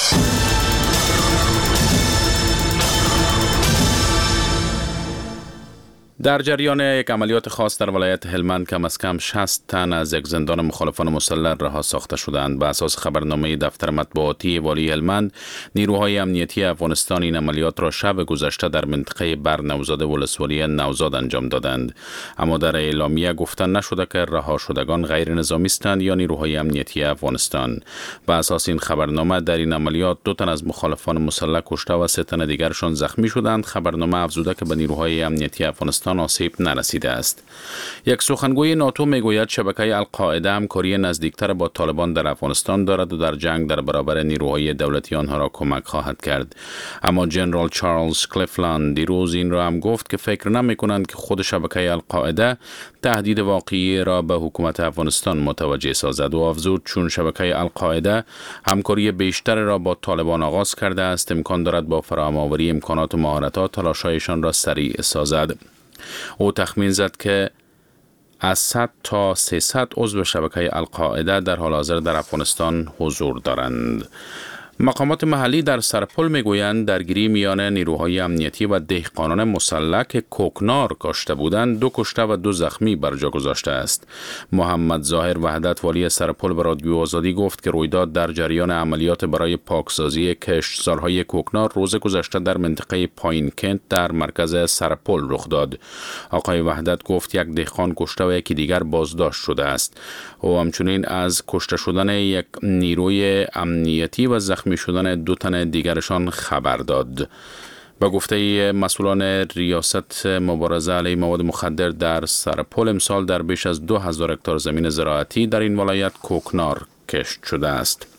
در جریان یک عملیات خاص در ولایت هلمند کم از کم شصت تن از یک زندان مخالفان مسلح رها ساخته شدند. بر اساس خبرنامه دفتر مطبوعاتی والی هلمند، نیروهای امنیتی افغانستان این عملیات را شب گذشته در منطقه برنوزاد ولسوالی نوزاد انجام دادند، اما در اعلامیه گفته نشده که رها شدگان غیر نظامی هستند یا نیروهای امنیتی افغانستان. بر اساس این خبرنامه در این عملیات دو تن از مخالفان مسلح کشته و سه تن دیگرشان زخمی شدند. خبرنامه افزوده که به نیروهای امنیتی افغانستان آسیب نرسیده است. یک سخنگوی ناتو میگوید شبکه القاعده همکاری نزدیکتر با طالبان در افغانستان دارد و در جنگ در برابر نیروهای دولتی آنها را کمک خواهد کرد. اما جنرال چارلز کلیفلند دیروز این را هم گفت که فکر نمی کنند که خود شبکه القاعده تهدید واقعی را به حکومت افغانستان متوجه سازد و افزود چون شبکه القاعده همکاری بیشتر را با طالبان آغاز کرده است، امکان دارد با فراهم‌آوری امکانات و مهارت‌ها تلاش‌هایشان را سریع سازد. او تخمین زد که از صد تا سیصد عضو شبکه القاعده در حال حاضر در افغانستان حضور دارند. مقامات محلی در سرپل میگویند درگیری میان نیروهای امنیتی و دهقانان مسلح که کوکنار کاشته بودند دو کشته و دو زخمی بر جا گذاشته است. محمد ظاهر وحدت والی سرپل به رادیو آزادی گفت که رویداد در جریان عملیات برای پاکسازی کشتزارهای کوکنار روز گذشته در منطقه پایین کنت در مرکز سرپل رخ داد. آقای وحدت گفت یک دهقان کشته و یکی دیگر بازداشت شده است. او همچنین از کشته شدن یک نیروی امنیتی و زخمی شدن دو تن دیگرشان خبر داد. با گفته مسئولان ریاست مبارزه علیه مواد مخدر در سرپل امسال در بیش از دو هزار هکتار زمین زراعتی در این ولایت کوکنار کشت شده است.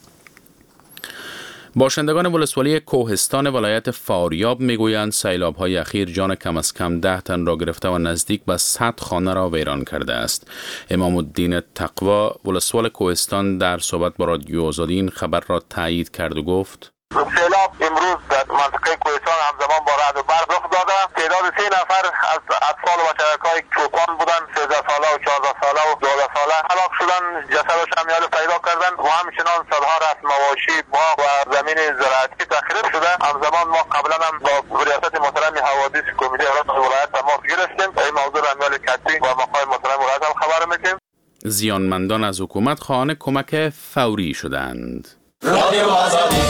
باشندگان ولسوالی کوهستان ولایت فاریاب میگویند سیلاب‌های اخیر جان کم از کم ده تن را گرفته و نزدیک به صد خانه را ویران کرده است. امام الدین تقوا ولسوال کوهستان در صحبت با رادیو آزادی این خبر را تایید کرد و گفت: سیلاب امروز در منطقه کوهستان همزمان با رعد و برق رخ داده. تعداد سه نفر از اطفال و بچه‌های چوپان بودند، سیزده ساله و چهارده ساله و دولت ساله هلاک شدند. جسدش امیال پیدا کردند و همچنان صدها رسم مواشی، باغ و زمین زراعتی تخریب شده. همزمان ما قبلا هم با ریاست محترم حوادث کمیته ولایت تماس گرفتیم. این موضوع را امیال کتی و مقام محترم ولایت هم خبر میدیم. زیانمندان از حکومت خواهان کمک فوری شدند. رادیو آزادی.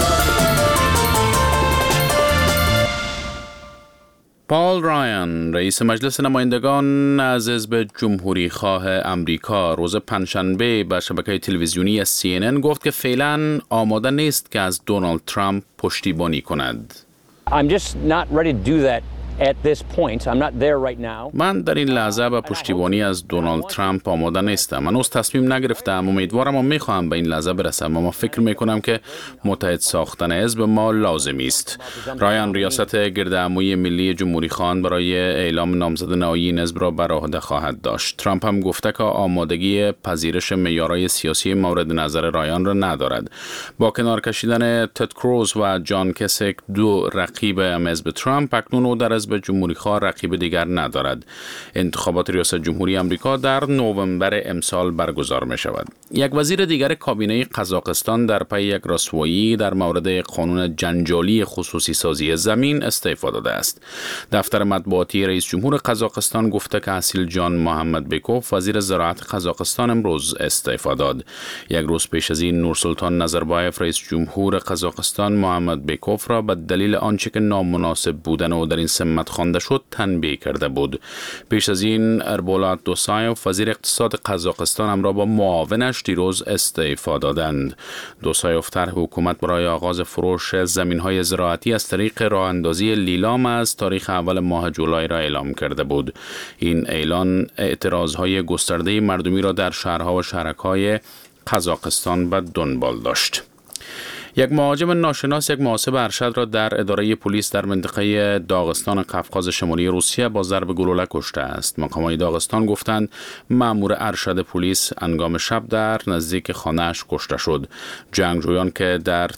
پال رایان رئیس مجلس نمایندگان از حزب جمهوری خواه امریکا روز پنجشنبه به شبکه تلویزیونی سی ان ان گفت که فعلا آماده نیست که از دونالد ترامپ پشتیبانی کند. I'm just not ready to do that at this point. I'm not there right now. من در این لحظه به پشتیبانی از دونالد ترامپ آماده نیستم. من هنوز تصمیم نگرفتم. امیدوارم و میخواهم به این لحظه برسم. اما فکر میکنم که متحد ساختن حزب ما لازمی است. رایان ریاست گردهمایی ملی جمهوری خواهان برای اعلام نامزد نهایی این حزب را بر عهده خواهد داشت. ترامپ هم گفته که آمادگی پذیرش معیارهای سیاسی مورد نظر رایان را ندارد. با کنار کشیدن تد کروز و جان کسیک، دو رقیب حزب ترامپ، اکنون او در حزب جمهوری خواه رقیب دیگر ندارد. انتخابات ریاست جمهوری آمریکا در نوامبر امسال برگزار می شود. یک وزیر دیگر کابینه قزاقستان در پی یک رسوایی در مورد قانون جنجالی خصوصی سازی زمین استعفا داده است. دفتر مطبوعاتی رئیس جمهور قزاقستان گفته که حسیل جان محمد بیکوف وزیر زراعت قزاقستان امروز استعفا داد. یک روز پیش از این نورسلطان نظربایف رئیس جمهور قزاقستان محمد بیکوف را به دلیل آنچه که نامناسب بودن او در این سمت خوانده شد تنبیه کرده بود. پیش از این اربولات دوسایف وزیر اقتصاد قزاقستان هم را با معاونش دیروز استعفا دادند. دوسایف طرح حکومت برای آغاز فروش زمین‌های زراعتی از طریق راه اندازی لیلام از تاریخ اول ماه جولای را اعلام کرده بود. این اعلان اعتراضهای گسترده مردمی را در شهرها و شهرک‌های قزاقستان به دنبال داشت. یک مهاجم ناشناس یک محاسب ارشد را در اداره پلیس در منطقه داغستان قفقاز شمالی روسیه با ضرب گلوله کشته است. مقامات داغستان گفتند مأمور ارشد پلیس هنگام شب در نزدیک خانه‌اش کشته شد. جنگجویان که در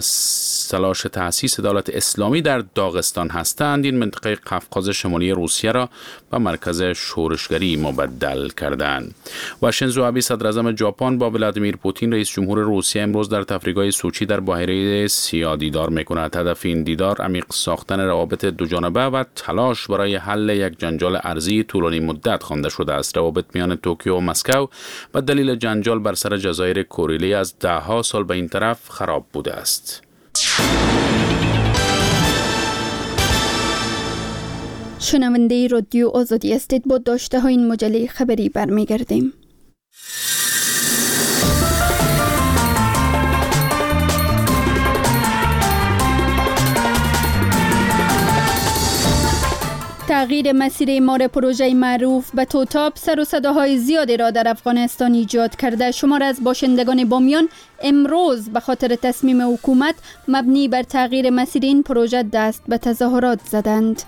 تلاش تأسیس دولت اسلامی در داغستان هستند این منطقه قفقاز شمالی روسیه را به مرکز شورشگری مبدل کردند. و شینزو آبه صدر اعظم ژاپن با ولادیمیر پوتین رئیس جمهور روسیه امروز در تفریحگاه سوچی در بحیره سیاه دیدار میکند. هدف این دیدار عمیق ساختن روابط دوجانبه و تلاش برای حل یک جنجال ارضی طولانی مدت خوانده شده است. روابط میان توکیو و مسکو به دلیل جنجال بر سر جزایر کوریلی از ده ها سال به این طرف خراب بوده است. شنونده رادیو آزادی هستید. با داشته های این مجله خبری برمیگردیم. تغییر مسیر اعمار پروژه معروف به توتاپ سر و صداهای زیادی را در افغانستان ایجاد کرده. شمار از باشندگان بامیان امروز به خاطر تصمیم حکومت مبنی بر تغییر مسیر این پروژه دست به تظاهرات زدند.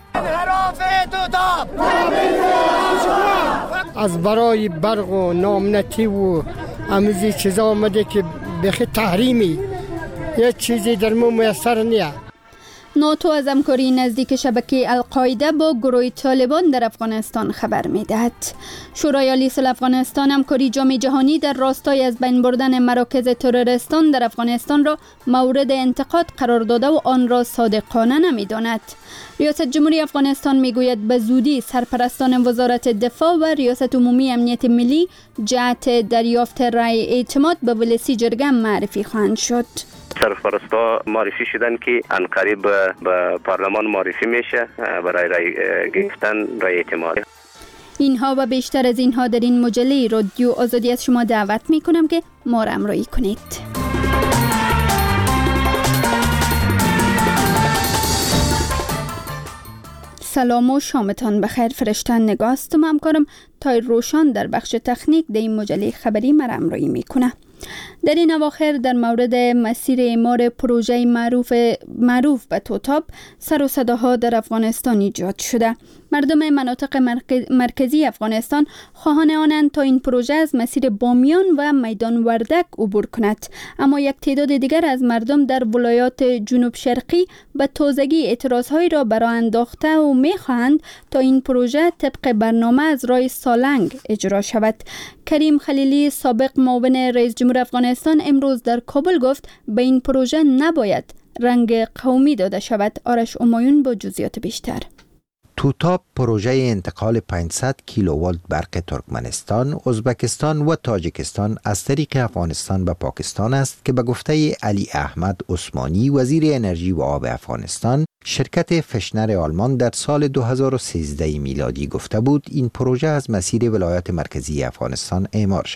از برای برق و نامنتی و امیزی چیزا آمده که بخی تحریمی یک چیزی در مو میسر نیه. ناتو از همکاری نزدیک شبکه القاعده با گروه طالبان در افغانستان خبر می‌دهد. شورای عالی صلح افغانستان همکاری جام جهانی در راستای از بین بردن مراکز تروریستان در افغانستان را مورد انتقاد قرار داده و آن را صادقانه نمی‌داند. ریاست جمهوری افغانستان میگوید به زودی سرپرستان وزارت دفاع و ریاست عمومی امنیت ملی جهت دریافت رأی اعتماد به ولسی جرگه معرفی خواهند شد. سرپرستا معرفی شدن که عنقریب به پارلمان معرفی میشه برای رای گرفتن رای اعتماد. اینها و بیشتر از اینها در این مجله رادیو آزادی از شما دعوت می کنم که ما را همراهی کنید. سلام و شامتان بخیر. فرشتن نگاستم همکارم تای روشان در بخش تکنیک در این مجله خبری ما را همراهی می کنه. در این اواخر در مورد مسیر اعمار پروژه معروف معروف به توتاپ سر و صداها در افغانستان ایجاد شده. مردم مناطق مرکزی افغانستان خواهان آنند تا این پروژه از مسیر بامیان و میدان وردک عبور کند، اما یک تعداد دیگر از مردم در ولایات جنوب شرقی به تازگی اعتراضهایی را برآورده انداخته و می‌خواهند تا این پروژه طبق برنامه از راه سالنگ اجرا شود. کریم خلیلی سابق معاون رئیس جمهور افغانستان امروز در کابل گفت به این پروژه نباید رنگ قومی داده شود. آرش امایون با جزئیات بیشتر. توتاپ پروژه انتقال پانصد کیلووات برق ترکمنستان، ازبکستان و تاجیکستان از طریق افغانستان به پاکستان است که به گفته علی احمد عثمانی وزیر انرژی و آب افغانستان، شرکت فشنر آلمان در سال دو هزار و سیزده میلادی گفته بود این پروژه از مسیر ولایات مرکزی افغانستان اعمار شود.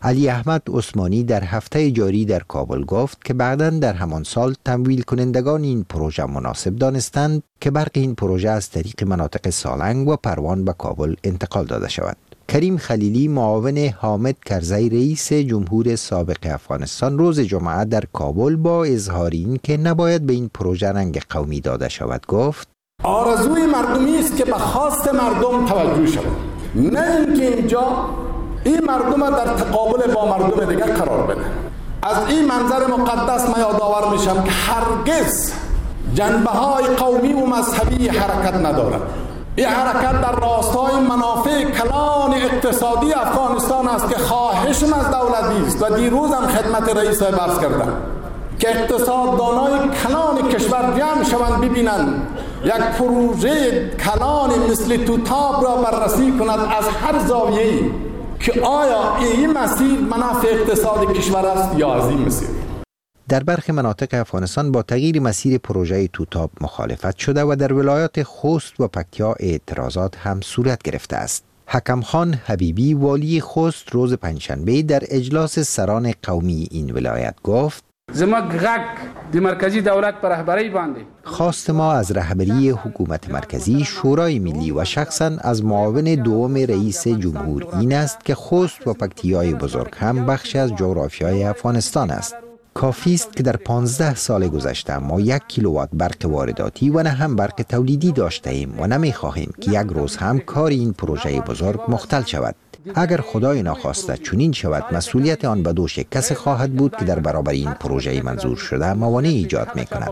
علی احمد عثمانی در هفته جاری در کابل گفت که بعداً در همان سال تمویل کنندگان این پروژه مناسب دانستند که برق این پروژه از طریق مناطق سالنگ و پروان به کابل انتقال داده شود. کریم خلیلی معاون حامد کرزی رئیس جمهور سابق افغانستان روز جمعه در کابل با اظهار این که نباید به این پروژه رنگ قومی داده شود گفت آرزوی مردمی است که به خواست مردم توجه شود، نه اینکه اینجا این مردم در تقابل با مردم دیگر قرار بده. از این منظر مقدس من یادآور میشم که هرگز جنبه‌های قومی و مذهبی حرکت ندارد. این حرکت در راستای منافع کلان اقتصادی افغانستان است که خواهشم از دولتی است و دیروزم خدمت رئیس عرض کردم که اقتصاددانای کلان کشور جمع شوند ببینند یک پروژه کلان مثل توتاب را بررسی کند از هر زاویه‌ای که آیا این مسیر منافع اقتصاد کشور است یا از این مسیر. در برخی مناطق افغانستان با تغییر مسیر پروژه توتاب مخالفت شده و در ولایات خوست و پکتیا اعتراضات هم صورت گرفته است. حکم خان حبیبی والی خوست روز پنجشنبه در اجلاس سران قومی این ولایت گفت زما غږ د مرکزی دولت پر رهبری باندې خواست ما از رهبری حکومت مرکزی، شورای ملی و شخصا از معاون دوم رئیس جمهور این است که خوست و پکتیای بزرگ هم بخش از جغرافیای افغانستان است. کافی است که در پانزده سال گذشته ما یک کیلووات برق وارداتی و نه هم برق تولیدی داشته ایم و نمی خواهیم که یک روز هم کار این پروژه بزرگ مختل شود. اگر خدای ناخواسته چنین شود، مسئولیت آن به دوش کسی خواهد بود که در برابر این پروژه منظور شده موانع ایجاد می کند.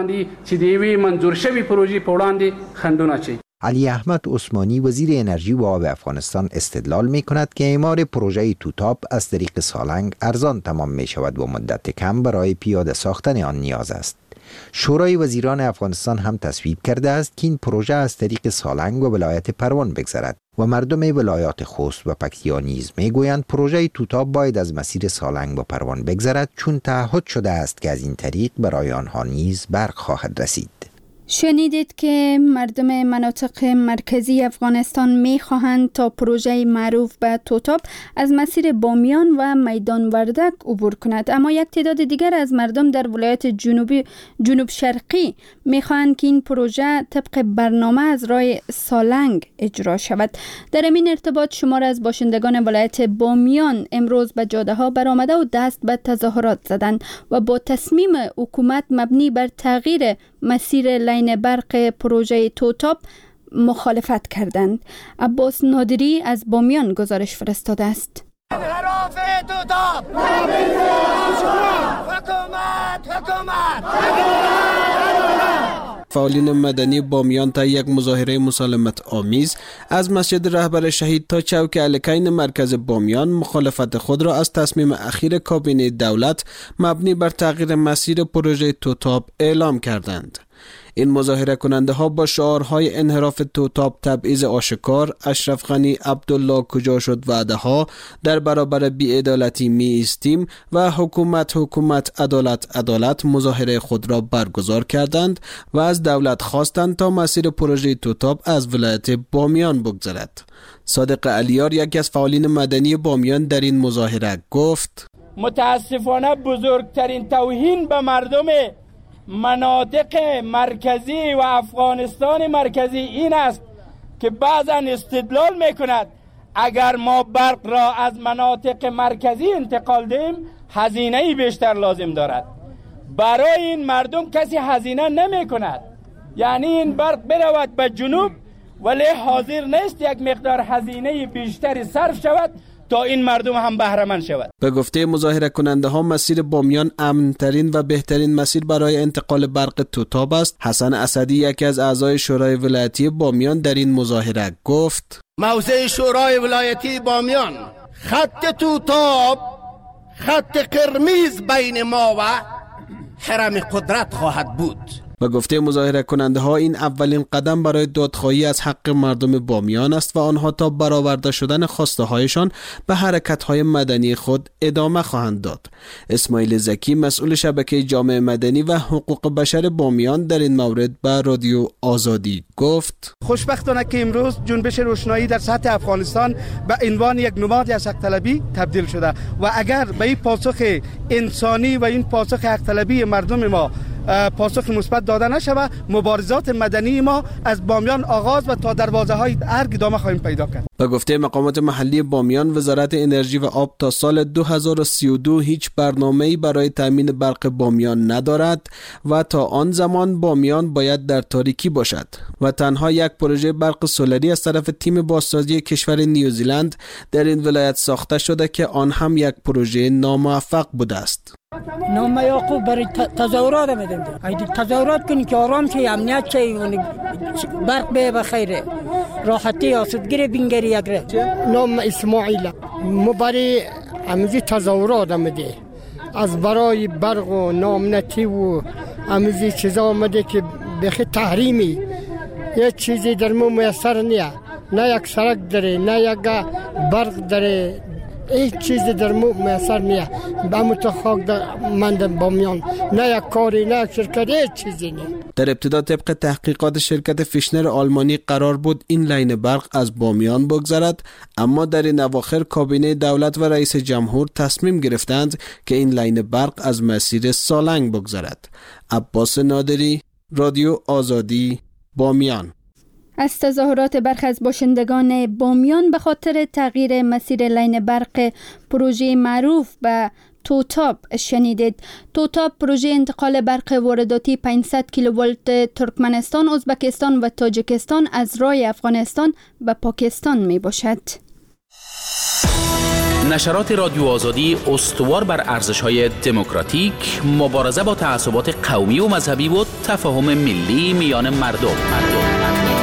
علی احمد عثمانی وزیر انرژی و آب افغانستان استدلال می کند که اعمار پروژه توتاب از طریق سالنگ ارزان تمام می شود و مدت کم برای پیاده ساختن آن نیاز است. شورای وزیران افغانستان هم تصویب کرده است که این پروژه از طریق سالنگ و ولایت پروان بگذرد و مردم ولایات خوست و پکتیا نیز می گویند پروژه توتاب باید از مسیر سالنگ و پروان بگذرد چون تعهد شده است که از این طریق برای آنها نیز برق خواهد رسید. شنیدید که مردم مناطق مرکزی افغانستان می خواهند تا پروژه معروف به توتاب از مسیر بامیان و میدان وردک عبور کند، اما یک تعداد دیگر از مردم در ولایت جنوبی جنوب شرقی می خواهند که این پروژه طبق برنامه از راه سالنگ اجرا شود. در این ارتباط شمار از باشندگان ولایت بامیان امروز به جاده ها برآمده و دست به تظاهرات زدند و با تصمیم حکومت مبنی بر تغییر مسیر لین برق پروژه توتاب مخالفت کردند. عباس نادری از بامیان گزارش فرستاده است. انحراف توتاب، حکومت حکومت فعالین مدنی بامیان تا یک مظاهره مسالمت آمیز از مسجد رهبر شهید تا چوک الکین مرکز بامیان مخالفت خود را از تصمیم اخیر کابینه دولت مبنی بر تغییر مسیر پروژه توتاب اعلام کردند. این مظاهره کننده ها با شعارهای انحراف توتاب، تبعیض آشکار، اشرف غنی، عبدالله کجا شد وعده ها، در برابر بی‌عدالتی می ایستیم و حکومت حکومت عدالت عدالت مظاهره خود را برگزار کردند و از دولت خواستند تا مسیر پروژه توتاب از ولایت بامیان بگذرد. صادق علیار یکی از فعالین مدنی بامیان در این مظاهره گفت: متاسفانه بزرگترین توهین به مردم مناطق مرکزی و افغانستان مرکزی این است که بعضا استدلال میکند اگر ما برق را از مناطق مرکزی انتقال دهیم هزینه بیشتر لازم دارد. برای این مردم کسی هزینه نمی کند، یعنی این برق برود به جنوب ولی حاضر نیست یک مقدار هزینه بیشتری صرف شود تا این مردم هم بهره مند شود. به گفته مظاهره کننده ها مسیر بامیان امن ترین و بهترین مسیر برای انتقال برق توتاب است. حسن اسدی یکی از اعضای شورای ولایتی بامیان در این مظاهره گفت: موضع شورای ولایتی بامیان خط توتاب خط قرمز بین ما و حرم قدرت خواهد بود. و گفته مظاهره کننده ها این اولین قدم برای دادخواهی از حق مردم بامیان است و آنها تا برآورده شدن خواسته هایشان به حرکت های مدنی خود ادامه خواهند داد. اسماعیل زکی مسئول شبکه جامعه مدنی و حقوق بشر بامیان در این مورد به رادیو آزادی گفت: خوشبختانه که امروز جنبش روشنایی در سطح افغانستان به عنوان یک نماد از حق طلبی تبدیل شده و اگر به این پاسخ انسانی و این پاسخ حق طلبی مردم ما پاسخ مثبت داده نشود، مبارزات مدنی ما از بامیان آغاز و تا دروازه های ارگ ادامه خواهیم پیدا کرد. و گفته مقامات محلی بامیان، وزارت انرژی و آب تا سال دو هزار و سی و دو هیچ برنامه‌ای برای تامین برق بامیان ندارد و تا آن زمان بامیان باید در تاریکی باشد و تنها یک پروژه برق سولری از طرف تیم بازسازی کشور نیوزیلند در این ولایت ساخته شده که آن هم یک پروژه ناموفق بوده است. نام یعقوب برای تظاهرات میدیم. اگه تظاهرات کنی که آرام شی، امنیت شی، برق به بخیره، راحتی آسودگیری بینگری یگره. نام اسماعیل مباری امیزی تظاهرات میده. از برای برق و نامنتی و امیزی چیزا آمده که بخی تحریمی یه چیزی در مو میسر نیه، نه یک سرک داره، نه یک برق داره، هیچ چیزی در مو میسر نیه. به همون خاک در مندم بامیان نه یک کاری نه یک شرکت هیچ چیزی نیه. در ابتدا طبق تحقیقات شرکت فیشنر آلمانی قرار بود این لاین برق از بامیان بگذرد، اما در این اواخر کابینه دولت و رئیس جمهور تصمیم گرفتند که این لاین برق از مسیر سالنگ بگذرد. عباس نادری، رادیو آزادی، بامیان. از تظاهرات برخی از باشندگان بامیان به خاطر تغییر مسیر لاین برق پروژه معروف به توتاب شنیدید. توتاب پروژه انتقال برق وارداتی پانصد کیلوولت ترکمنستان، ازبکستان و تاجیکستان از راه افغانستان به پاکستان می باشد. نشرات رادیو آزادی استوار بر ارزش‌های دموکراتیک، مبارزه با تعصبات قومی و مذهبی و تفاهم ملی میان مردم. مردم.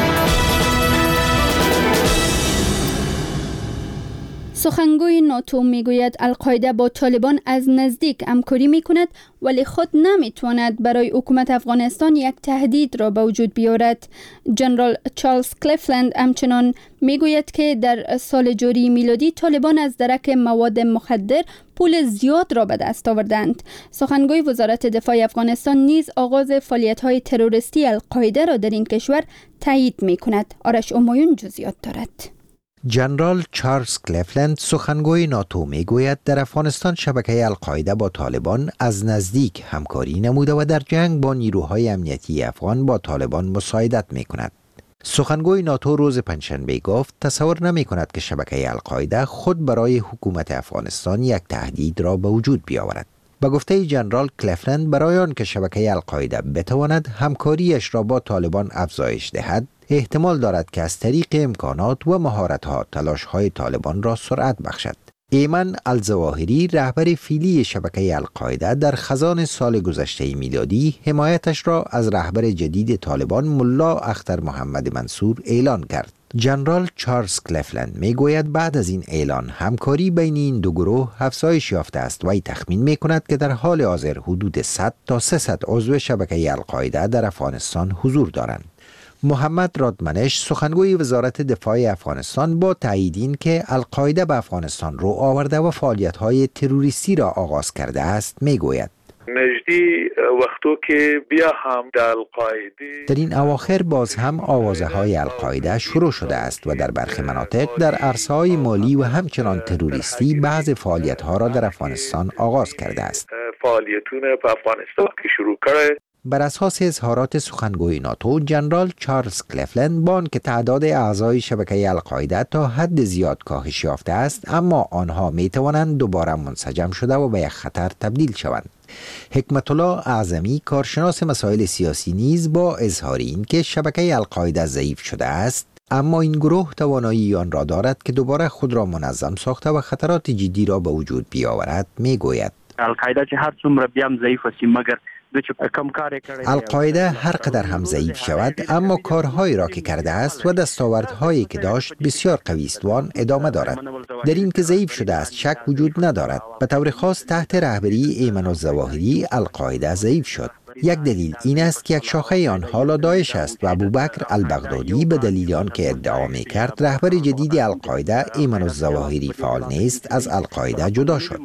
سخنگوی ناتو میگوید القاعده با طالبان از نزدیک همکاری میکند ولی خود نمیتواند برای حکومت افغانستان یک تهدید را به وجود بیاورد. جنرال چارلز کلیفلند همچنان میگوید که در سال جاری میلادی طالبان از درک مواد مخدر پول زیاد را به دست آوردند. سخنگوی وزارت دفاع افغانستان نیز آغاز فعالیت‌های تروریستی القاعده را در این کشور تایید میکند. آرش امایون جزئیات دارد. جنرال چارلز کلیفلند سخنگوی ناتو میگوید در افغانستان شبکه القاعده با طالبان از نزدیک همکاری نموده و در جنگ با نیروهای امنیتی افغان با طالبان مساعدت میکند. سخنگوی ناتو روز پنجشنبه گفت تصور نمی کند که شبکه القاعده خود برای حکومت افغانستان یک تهدید را به وجود بیاورد. به گفته جنرال کلیفلند برای آن که شبکه القاعده بتواند همکاریش را با طالبان افزایش دهد، احتمال دارد که از طریق امکانات و مهارت‌ها تلاش‌های طالبان را سرعت بخشد. ایمن الظواهری رهبر فعلی شبکه القاعده در خزان سال گذشته میلادی حمایتش را از رهبر جدید طالبان ملا اختر محمد منصور اعلان کرد. جنرال چارلز کلیفلند میگوید بعد از این اعلان همکاری بین این دو گروه افزایش یافته است و ای تخمین میکند که در حال حاضر حدود صد تا سیصد عضو شبکه القاعده در افغانستان حضور دارند. محمد رادمنش سخنگوی وزارت دفاع افغانستان با تایید این که القاعده به افغانستان رو آورده و فعالیت‌های تروریستی را آغاز کرده است میگوید نزدی وقتو که بیا هم در القاعده در این اواخر باز هم آوازه های القاعده شروع شده است و در برخی مناطق در عرصه های مالی و همچنان تروریستی بعض فعالیت ها را در افغانستان آغاز کرده است. فعالیتونه په افغانستان که شروع کرده. بر اساس اظهارات سخنگوی ناتو، جنرال چارلز کلیفلند با آنکه تعداد اعضای شبکه القاعده تا حد زیاد کاهش یافته است، اما آنها می توانند دوباره منسجم شده و به یک خطر تبدیل شوند. حکمت الله اعظمی کارشناس مسائل سیاسی نیز با اظهار این که شبکه القاعده ضعیف شده است، اما این گروه توانایی آن را دارد که دوباره خود را منظم ساخته و خطرات جدی را به وجود بیاورد میگوید. القاعده چې هر څومره بیا هم ضعیف است مگر القاعده هر قدر هم ضعیف شود اما کارهایی را که کرده است و دستاوردهایی که داشت بسیار قوی است و آن ادامه دارد. در این که ضعیف شده است شک وجود ندارد. به طور خاص تحت رهبری ایمن الظواهری القاعده ضعیف شد. یک دلیل این است که یک شاخه آن حالا داعش است و ابوبکر البغدادی به دلیل آنکه ادعا می‌کرد رهبر جدید القاعده ایمن الظواهری فعال نیست از القاعده جدا شد.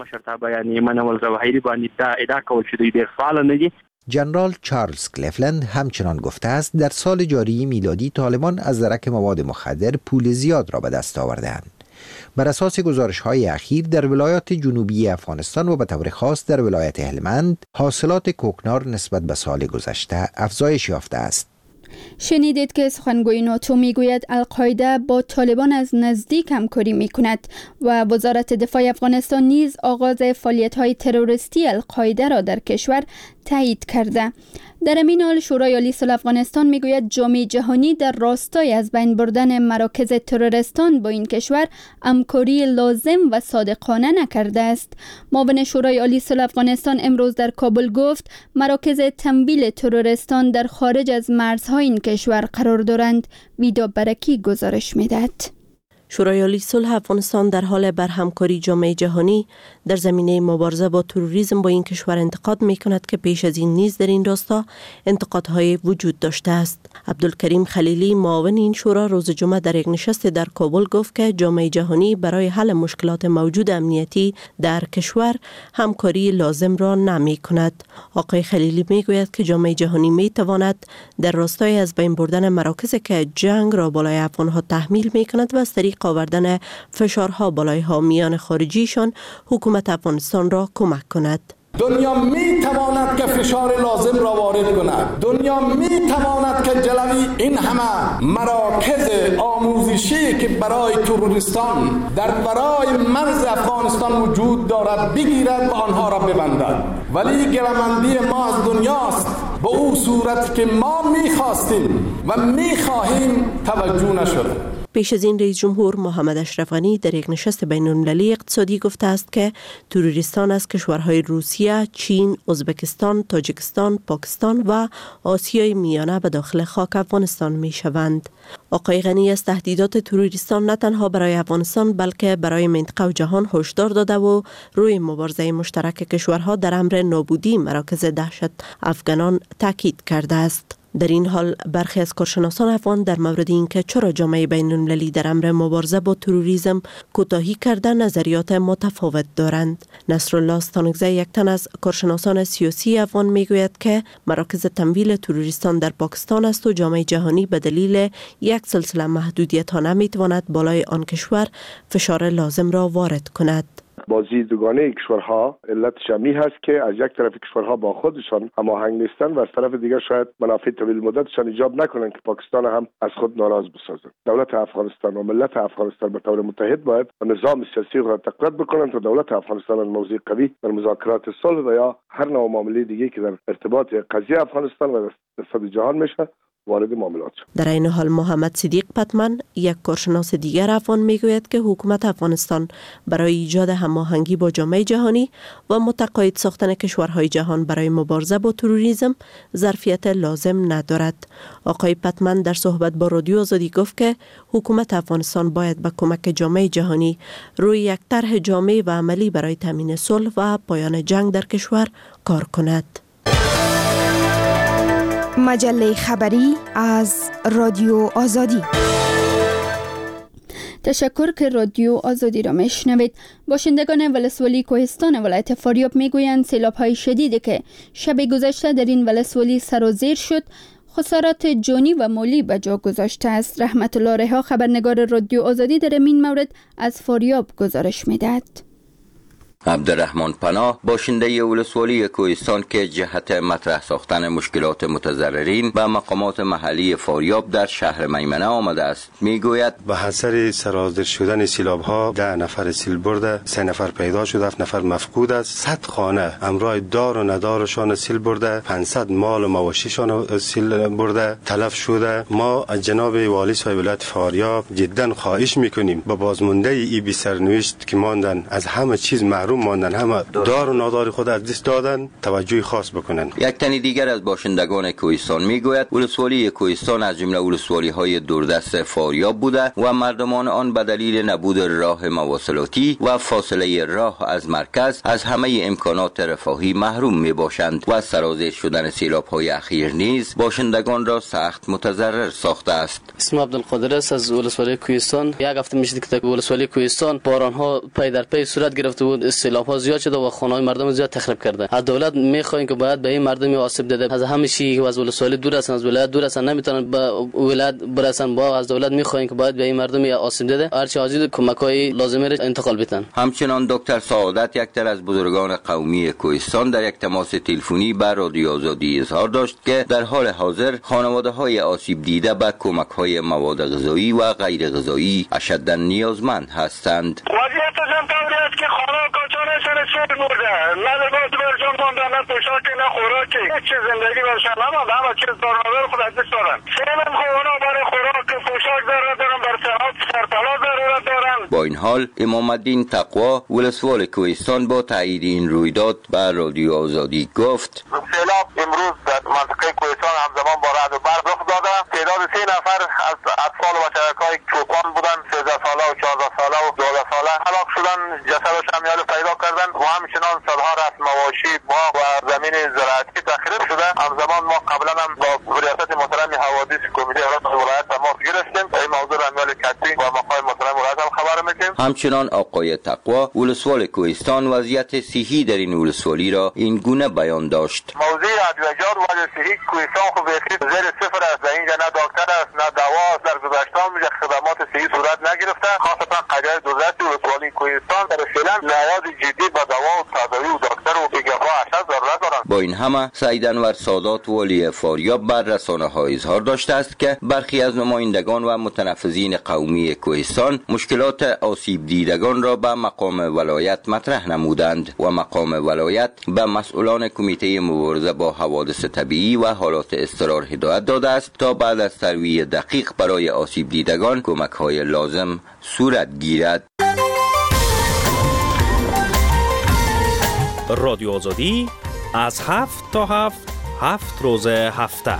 جنرال چارلز کلیفلند همچنان گفته است در سال جاری میلادی طالبان از درک مواد مخدر پول زیاد را به دست آورده‌اند. بر اساس گزارش‌های اخیر در ولایات جنوبی افغانستان و به طور خاص در ولایت هلمند حاصلات کوکنار نسبت به سال گذشته افزایش یافته است. شنیدید که سخنگوی ناتو میگوید القاعده با طالبان از نزدیک همکاری میکند و وزارت دفاع افغانستان نیز آغاز فعالیت‌های تروریستی القاعده را در کشور تایید کرده. در همین حال شورای عالی صلح افغانستان میگوید جامعه جهانی در راستای از بین بردن مراکز تروریستان با این کشور همکاری لازم و صادقانه نکرده است. معاون شورای عالی صلح افغانستان امروز در کابل گفت مراکز تمویل تروریستان در خارج از مرزهای این کشور قرار دارند. ویدا برکی گزارش میدهد. شورای عالی صلح افغانستان در حال بر همکاری جامعه جهانی در زمینه مبارزه با تروریسم با این کشور انتقاد می کند که پیش از این نیز در این راستا انتقادهای وجود داشته است. عبدالکریم خلیلی معاون این شورا روز جمعه در یک نشست در کابل گفت که جامعه جهانی برای حل مشکلات موجود امنیتی در کشور همکاری لازم را نمی کند. آقای خلیلی می گوید که جامعه جهانی می تواند در راستای از بین بردن مراکزی که جنگ را بالای افغانها تحمیل می کند و از طریق آوردن فشارها بالای حامیان خارجیشان حکومت افغانستان را کمک کند. دنیا می تواند که فشار لازم را وارد کند. دنیا می تواند که جلوی این همه مراکز آموزشی که برای تروریستان در برای مرز افغانستان وجود دارد بگیرد و آنها را ببندد. ولی گرمندی ما از دنیاست به او صورت که ما می خواستیم و می خواهیم توجه نشد. پیش از این رئیس جمهور محمد اشرف غنی در یک نشست بین المللی اقتصادی گفته است که تروریستان از کشورهای روسیه، چین، ازبکستان، تاجیکستان، پاکستان و آسیای میانه به داخل خاک افغانستان می شوند. آقای غنی از تهدیدات تروریستان نه تنها برای افغانستان بلکه برای منطقه و جهان هشدار داده و روی مبارزه مشترک کشورها در امر نابودی مراکز دهشت افغانان تاکید کرده است. در این حال برخی از کارشناسان افغان در مورد اینکه چرا جامعه بین المللی در امر مبارزه با تروریسم کوتاهی کرده نظریات متفاوت دارند. نصرالله استانکزی یک تن از کارشناسان سیاسی افغان میگوید که مراکز تمویل تروریستان در پاکستان است و جامعه جهانی به دلیل یک سلسله محدودیت ها نمیتواند بالای آن کشور فشار لازم را وارد کند. بازی دوگانه کشورها علتش می هست که از یک طرف کشورها با خودشان هماهنگ نیستند و از طرف دیگر شاید منافع طویل مدتشان ایجاب نکنند که پاکستان هم از خود ناراض بسازند. دولت افغانستان و ملت افغانستان به طور متحد باید و نظام سیاسی را تقویت بکنند تا دولت افغانستان از موضع قوی در مذاکرات صلح و یا هر نوع معامله دیگه که در ارتباط قضیه افغانستان و در جهان میشه وارد معاملات شد. در این حال محمد صدیق پتمن یک کارشناس دیگر افغان میگوید که حکومت افغانستان برای ایجاد هماهنگی با جامعه جهانی و متقاعد ساختن کشورهای جهان برای مبارزه با تروریسم ظرفیت لازم ندارد. آقای پتمن در صحبت با رادیو آزادی گفت که حکومت افغانستان باید با کمک جامعه جهانی روی یک طرح جامع و عملی برای تامین صلح و پایان جنگ در کشور کار کند. مجله خبری از رادیو آزادی. تشکر که رادیو آزادی را میشنوید. باشندگان ولسوالی کوهستان ولایت فاریاب میگویند سیلاب‌های شدیدی که شب گذشته در این ولسوالی سرازیر شد خسارات جانی و مالی به جا گذاشته است. رحمت الله رها خبرنگار رادیو آزادی در این مورد از فاریاب گزارش میدهد. عبدالرحمن پناه باشنده ولسوالی کوهستان که جهت مطرح ساختن مشکلات متضررین و مقامات محلی فاریاب در شهر میمنه آمده است میگوید به اثر سرازیر شدن سیلاب ها ده نفر سیل برده، سه نفر پیدا شده، هفت نفر مفقود است، صد خانه امرای دار و ندارشان سیل برده، پانصد مال و مواشیشان سیل برده تلف شده. ما از جناب والی صاحب ولایت فاریاب جدا خواهش میکنیم با بازمانده ای بی سرنوشت که ماندن از همه چیز محروم محروم ماندن، همه دار و نادار خود از دست دادن، توجه خاص بکنن. یک تن دیگر از باشندگان کوهستان میگوید ولسوالی کوهستان از جمله ولسوالی های دوردست فاریاب بوده و مردمان آن به دلیل نبود راه مواصلاتی و فاصله راه از مرکز از همه امکانات رفاهی محروم می باشند و سرازیر شدن سیلاب های اخیر نیز باشندگان را سخت متضرر ساخته است. اسم عبدالقادر است از ولسوالی کوهستان. یک هفته میشه که ولسوالی کوهستان باران ها پی در پی صورت گرفته بود، سیلاب ها زیاد شده و خانه های مردم زیاد تخریب کرده. از دولت میخوایم که باید به این مردم آسیب دیده، از همه چیز از ولسوالی دور هستند، از ولایت دور هستند، نمیتونن به ولایت برسن. با از دولت میخوایم که باید به این مردم آسیب دیده هر چه حاجی کمکای لازمه را انتقال بدن. همچنان دکتر سعادت یک تر از بزرگان قومی کوهستان در یک تماس تلفنی با رادیو آزادی اظهار داشت که در حال حاضر خانواده های آسیب دیده به کمک های مواد غذایی و غیر غذایی اشداً نیازمند هستند. وضعیت جمع‌آوری است که خانه کاچانشان سیر مرده، نه لباس برجام مانده، نه پوشاکی، نه خوراکی، هیچ چیز زندگی برشان نمانده، همه چیز دارنامه خود از دست دارن. سیلم خواهانا برای خوراک پوشاک ضرورت دارن، بر صحت سرپلا ضرورت دارن. با این حال امام الدین تقوا ولسوال کوهستان با تایید این رویداد به رادیو آزادی گفت: سیلاب امروز در منطقه کوهستان همزمان با رعد و برق رخ داده. تعداد سه نفر از اطفال و بچه‌های چوپان بودن، سیزده ساله و چهارده ساله و دوازده ساله هلاک شدن، جسدش امیال پیدا کردن و همچنان صدها رسم مواشی ما و زمین زراعتی تخریب شده. همزمان ما قبلا هم با ریاست محترم حوادث کمیته ارشاد ولایت تماس گرفتیم. این موضوع امیال کتی و مقام محترم ولایت هم خبر میدیم. همچنان آقای تقوا ولسوال کوهستان وضعیت صحی در این ولسوالی را این گونه بیان داشت: موضوع ادویه‌جات و صحی کوهستان خو بخیر زیر صفر است. اینجا نه دکتر است نه دوا است. در گذشته هم خدمات صحی صورت نگرفته. خاصتا قریه دوزت ولسوالی کوهستان در فعلا نیاز جدی به دوا و تداوی و دکتر و دیگرها اشد ضرورت دارند. با این همه سعید انور سادات والی فاریاب بر رسانه‌ها اظهار داشته است که برخی از نمایندگان و متنفذین قومی کوهستان مشکلات آسیب دیدگان را به مقام ولایت مطرح نمودند و مقام ولایت به مسئولان کمیته مبارزه با حوادث طبیعی و حالات اضطرار هدایت داده است تا بعد از ترویع دقیق برای آسیب دیدگان کمک‌های لازم صورت گیرد. رادیو آزادی از هفت تا هفت هفت روز هفته.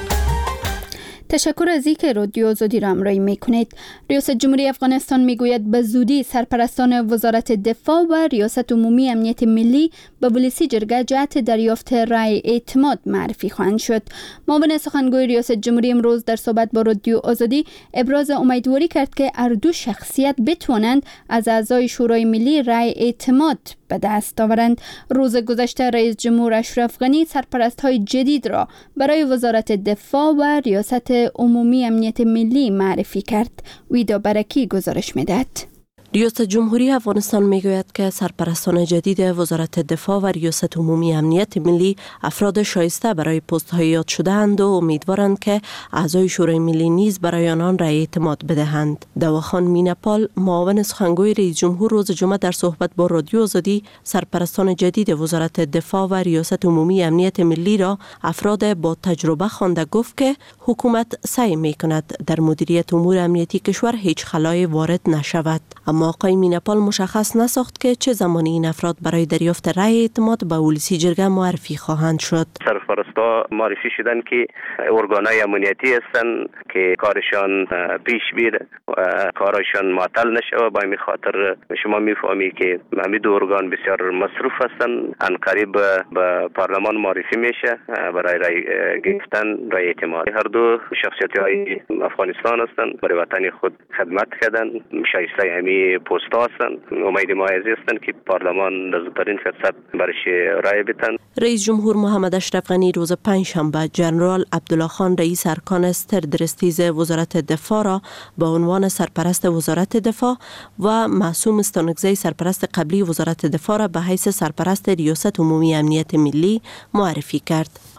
تشکر از اینکه رادیو آزادی را همراهی میکنید. ریاست جمهوری افغانستان میگوید به زودی سرپرستان وزارت دفاع و ریاست عمومی امنیت ملی به ولسی جرگه جهت دریافت رای اعتماد معرفی خواهند شد. معاون سخنگوی ریاست جمهوری امروز در صحبت با رادیو آزادی ابراز امیدواری کرد که هر دو شخصیت بتوانند از اعضای شورای ملی رای اعتماد به دست آورند. روز گذشته رئیس جمهور اشرف غنی سرپرست‌های جدید را برای وزارت دفاع و ریاست عمومی امنیت ملی معرفی کرد. ویدا برکی گزارش می‌دهد. ریاست جمهوری افغانستان میگوید که سرپرستان جدید وزارت دفاع و ریاست عمومی امنیت ملی افراد شایسته برای پست‌های یاد شده‌اند و امیدوارند که اعضای شورای ملی نیز برای آنان رای اعتماد بدهند. دواخان مینپال معاون سخنگوی رئیس جمهور روز جمعه در صحبت با رادیو آزادی سرپرستان جدید وزارت دفاع و ریاست عمومی امنیت ملی را افراد با تجربه خوانده گفت که حکومت سعی می‌کند در مدیریت امور امنیتی کشور هیچ خلایی وارد نشود. اما آقای مینپال مشخص نساخت که چه زمانی این افراد برای دریافت رای اعتماد به ولسی جرگه معرفی خواهند شد. سرپرستا معرفی شدن که ارگانهای امنیتی هستند که کارشان پیش بیره و کارشان معطل نشه و با این خاطر شما میفهمی که همین دو ارگان بسیار مصروف هستند. ان قریب به پارلمان معرفی میشه برای رای گرفتن رای اعتماد. هر دو شخصیت‌های افغانستان هستند، برای وطن خود خدمت کردن، شایسته همین پست هستند. امید ما هستند که پارلمان در زودترین فرصت برش رای بدن. رئیس جمهور محمد اشرف غنی روز پنجشنبه جنرال عبدالله خان رئیس ارکان استردرستیز وزارت دفاع را به عنوان سرپرست وزارت دفاع و معصوم استانکزی سرپرست قبلی وزارت دفاع را به حیث سرپرست ریاست عمومی امنیت ملی معرفی کرد.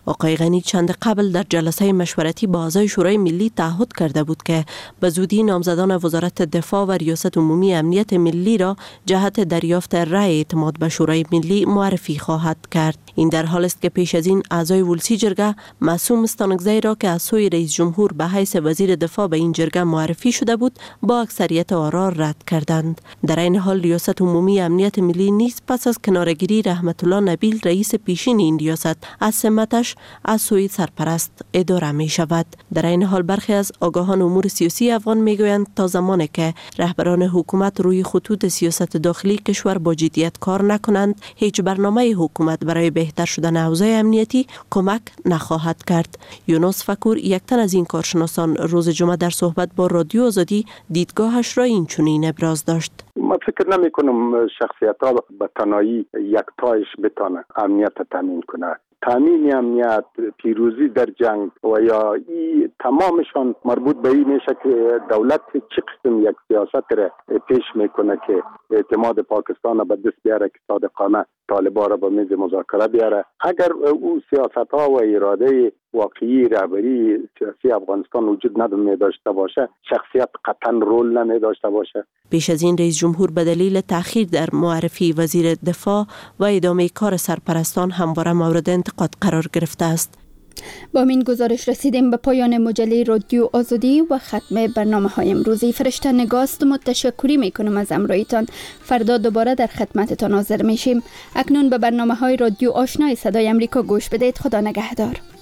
آقای غنی چند قبل در جلسه مشورتی با اعضای شورای ملی تعهد کرده بود که به زودی نامزدان وزارت دفاع و ریاست عمومی امنیت ملی را جهت دریافت رأی اعتماد به شورای ملی معرفی خواهد کرد. این در حال است که پیش از این اعضای ولسی جرگه معصوم استانکزی را که از سوی رئیس جمهور به حیث وزیر دفاع به این جرگه معرفی شده بود با اکثریت آرا رد کردند. در این حال ریاست عمومی امنیت ملی نیز پس از کناره‌گیری رحمت الله نبیل رئیس پیشین این ریاست از سمتش از سوی سرپرست اداره می شود. در این حال برخی از آگاهان امور سیاسی افغان می گویند تا زمانی که رهبران حکومت روی خطوط سیاست داخلی کشور با جدیت کار نکنند، هیچ برنامه حکومت برای بهتر شدن اوضاع امنیتی کمک نخواهد کرد. یونس فکور، یک تن از این کارشناسان، روز جمعه در صحبت با رادیو آزادی دیدگاهش را این چنین ابراز داشت. من فکر نمی کنم شخصیت ها به تنهایی یک تایش بتانه امنیت تامین کنه. تامین امنیت، پیروزی در جنگ و یا ای تمامشان مربوط به این میشه که دولت چه قسم یک سیاست را پیش میکنه که اعتماد پاکستان به دست بیاره که صادقانه طالبان را به میز مذاکره بیاره. اگر او سیاست ها و اراده واقعی رهبری سیاسی افغانستان وجود نمی داشته باشه، شخصیت قطعا رول نمی داشته باشه. پیش از این رئیس جمهور به دلیل تأخیر در معرفی وزیر دفاع و ادامه کار سرپرستان همواره مورد انتقاد قرار گرفته است. با این گزارش رسیدیم به پایان مجله رادیو آزادی و ختم برنامه های امروزی. فرشته نگاست و تشکری میکنم از امرویتان. فردا دوباره در خدمتتان حاضر میشیم. اکنون به برنامه های رادیو آشنای صدای امریکا گوش بدید. خدا نگهدار.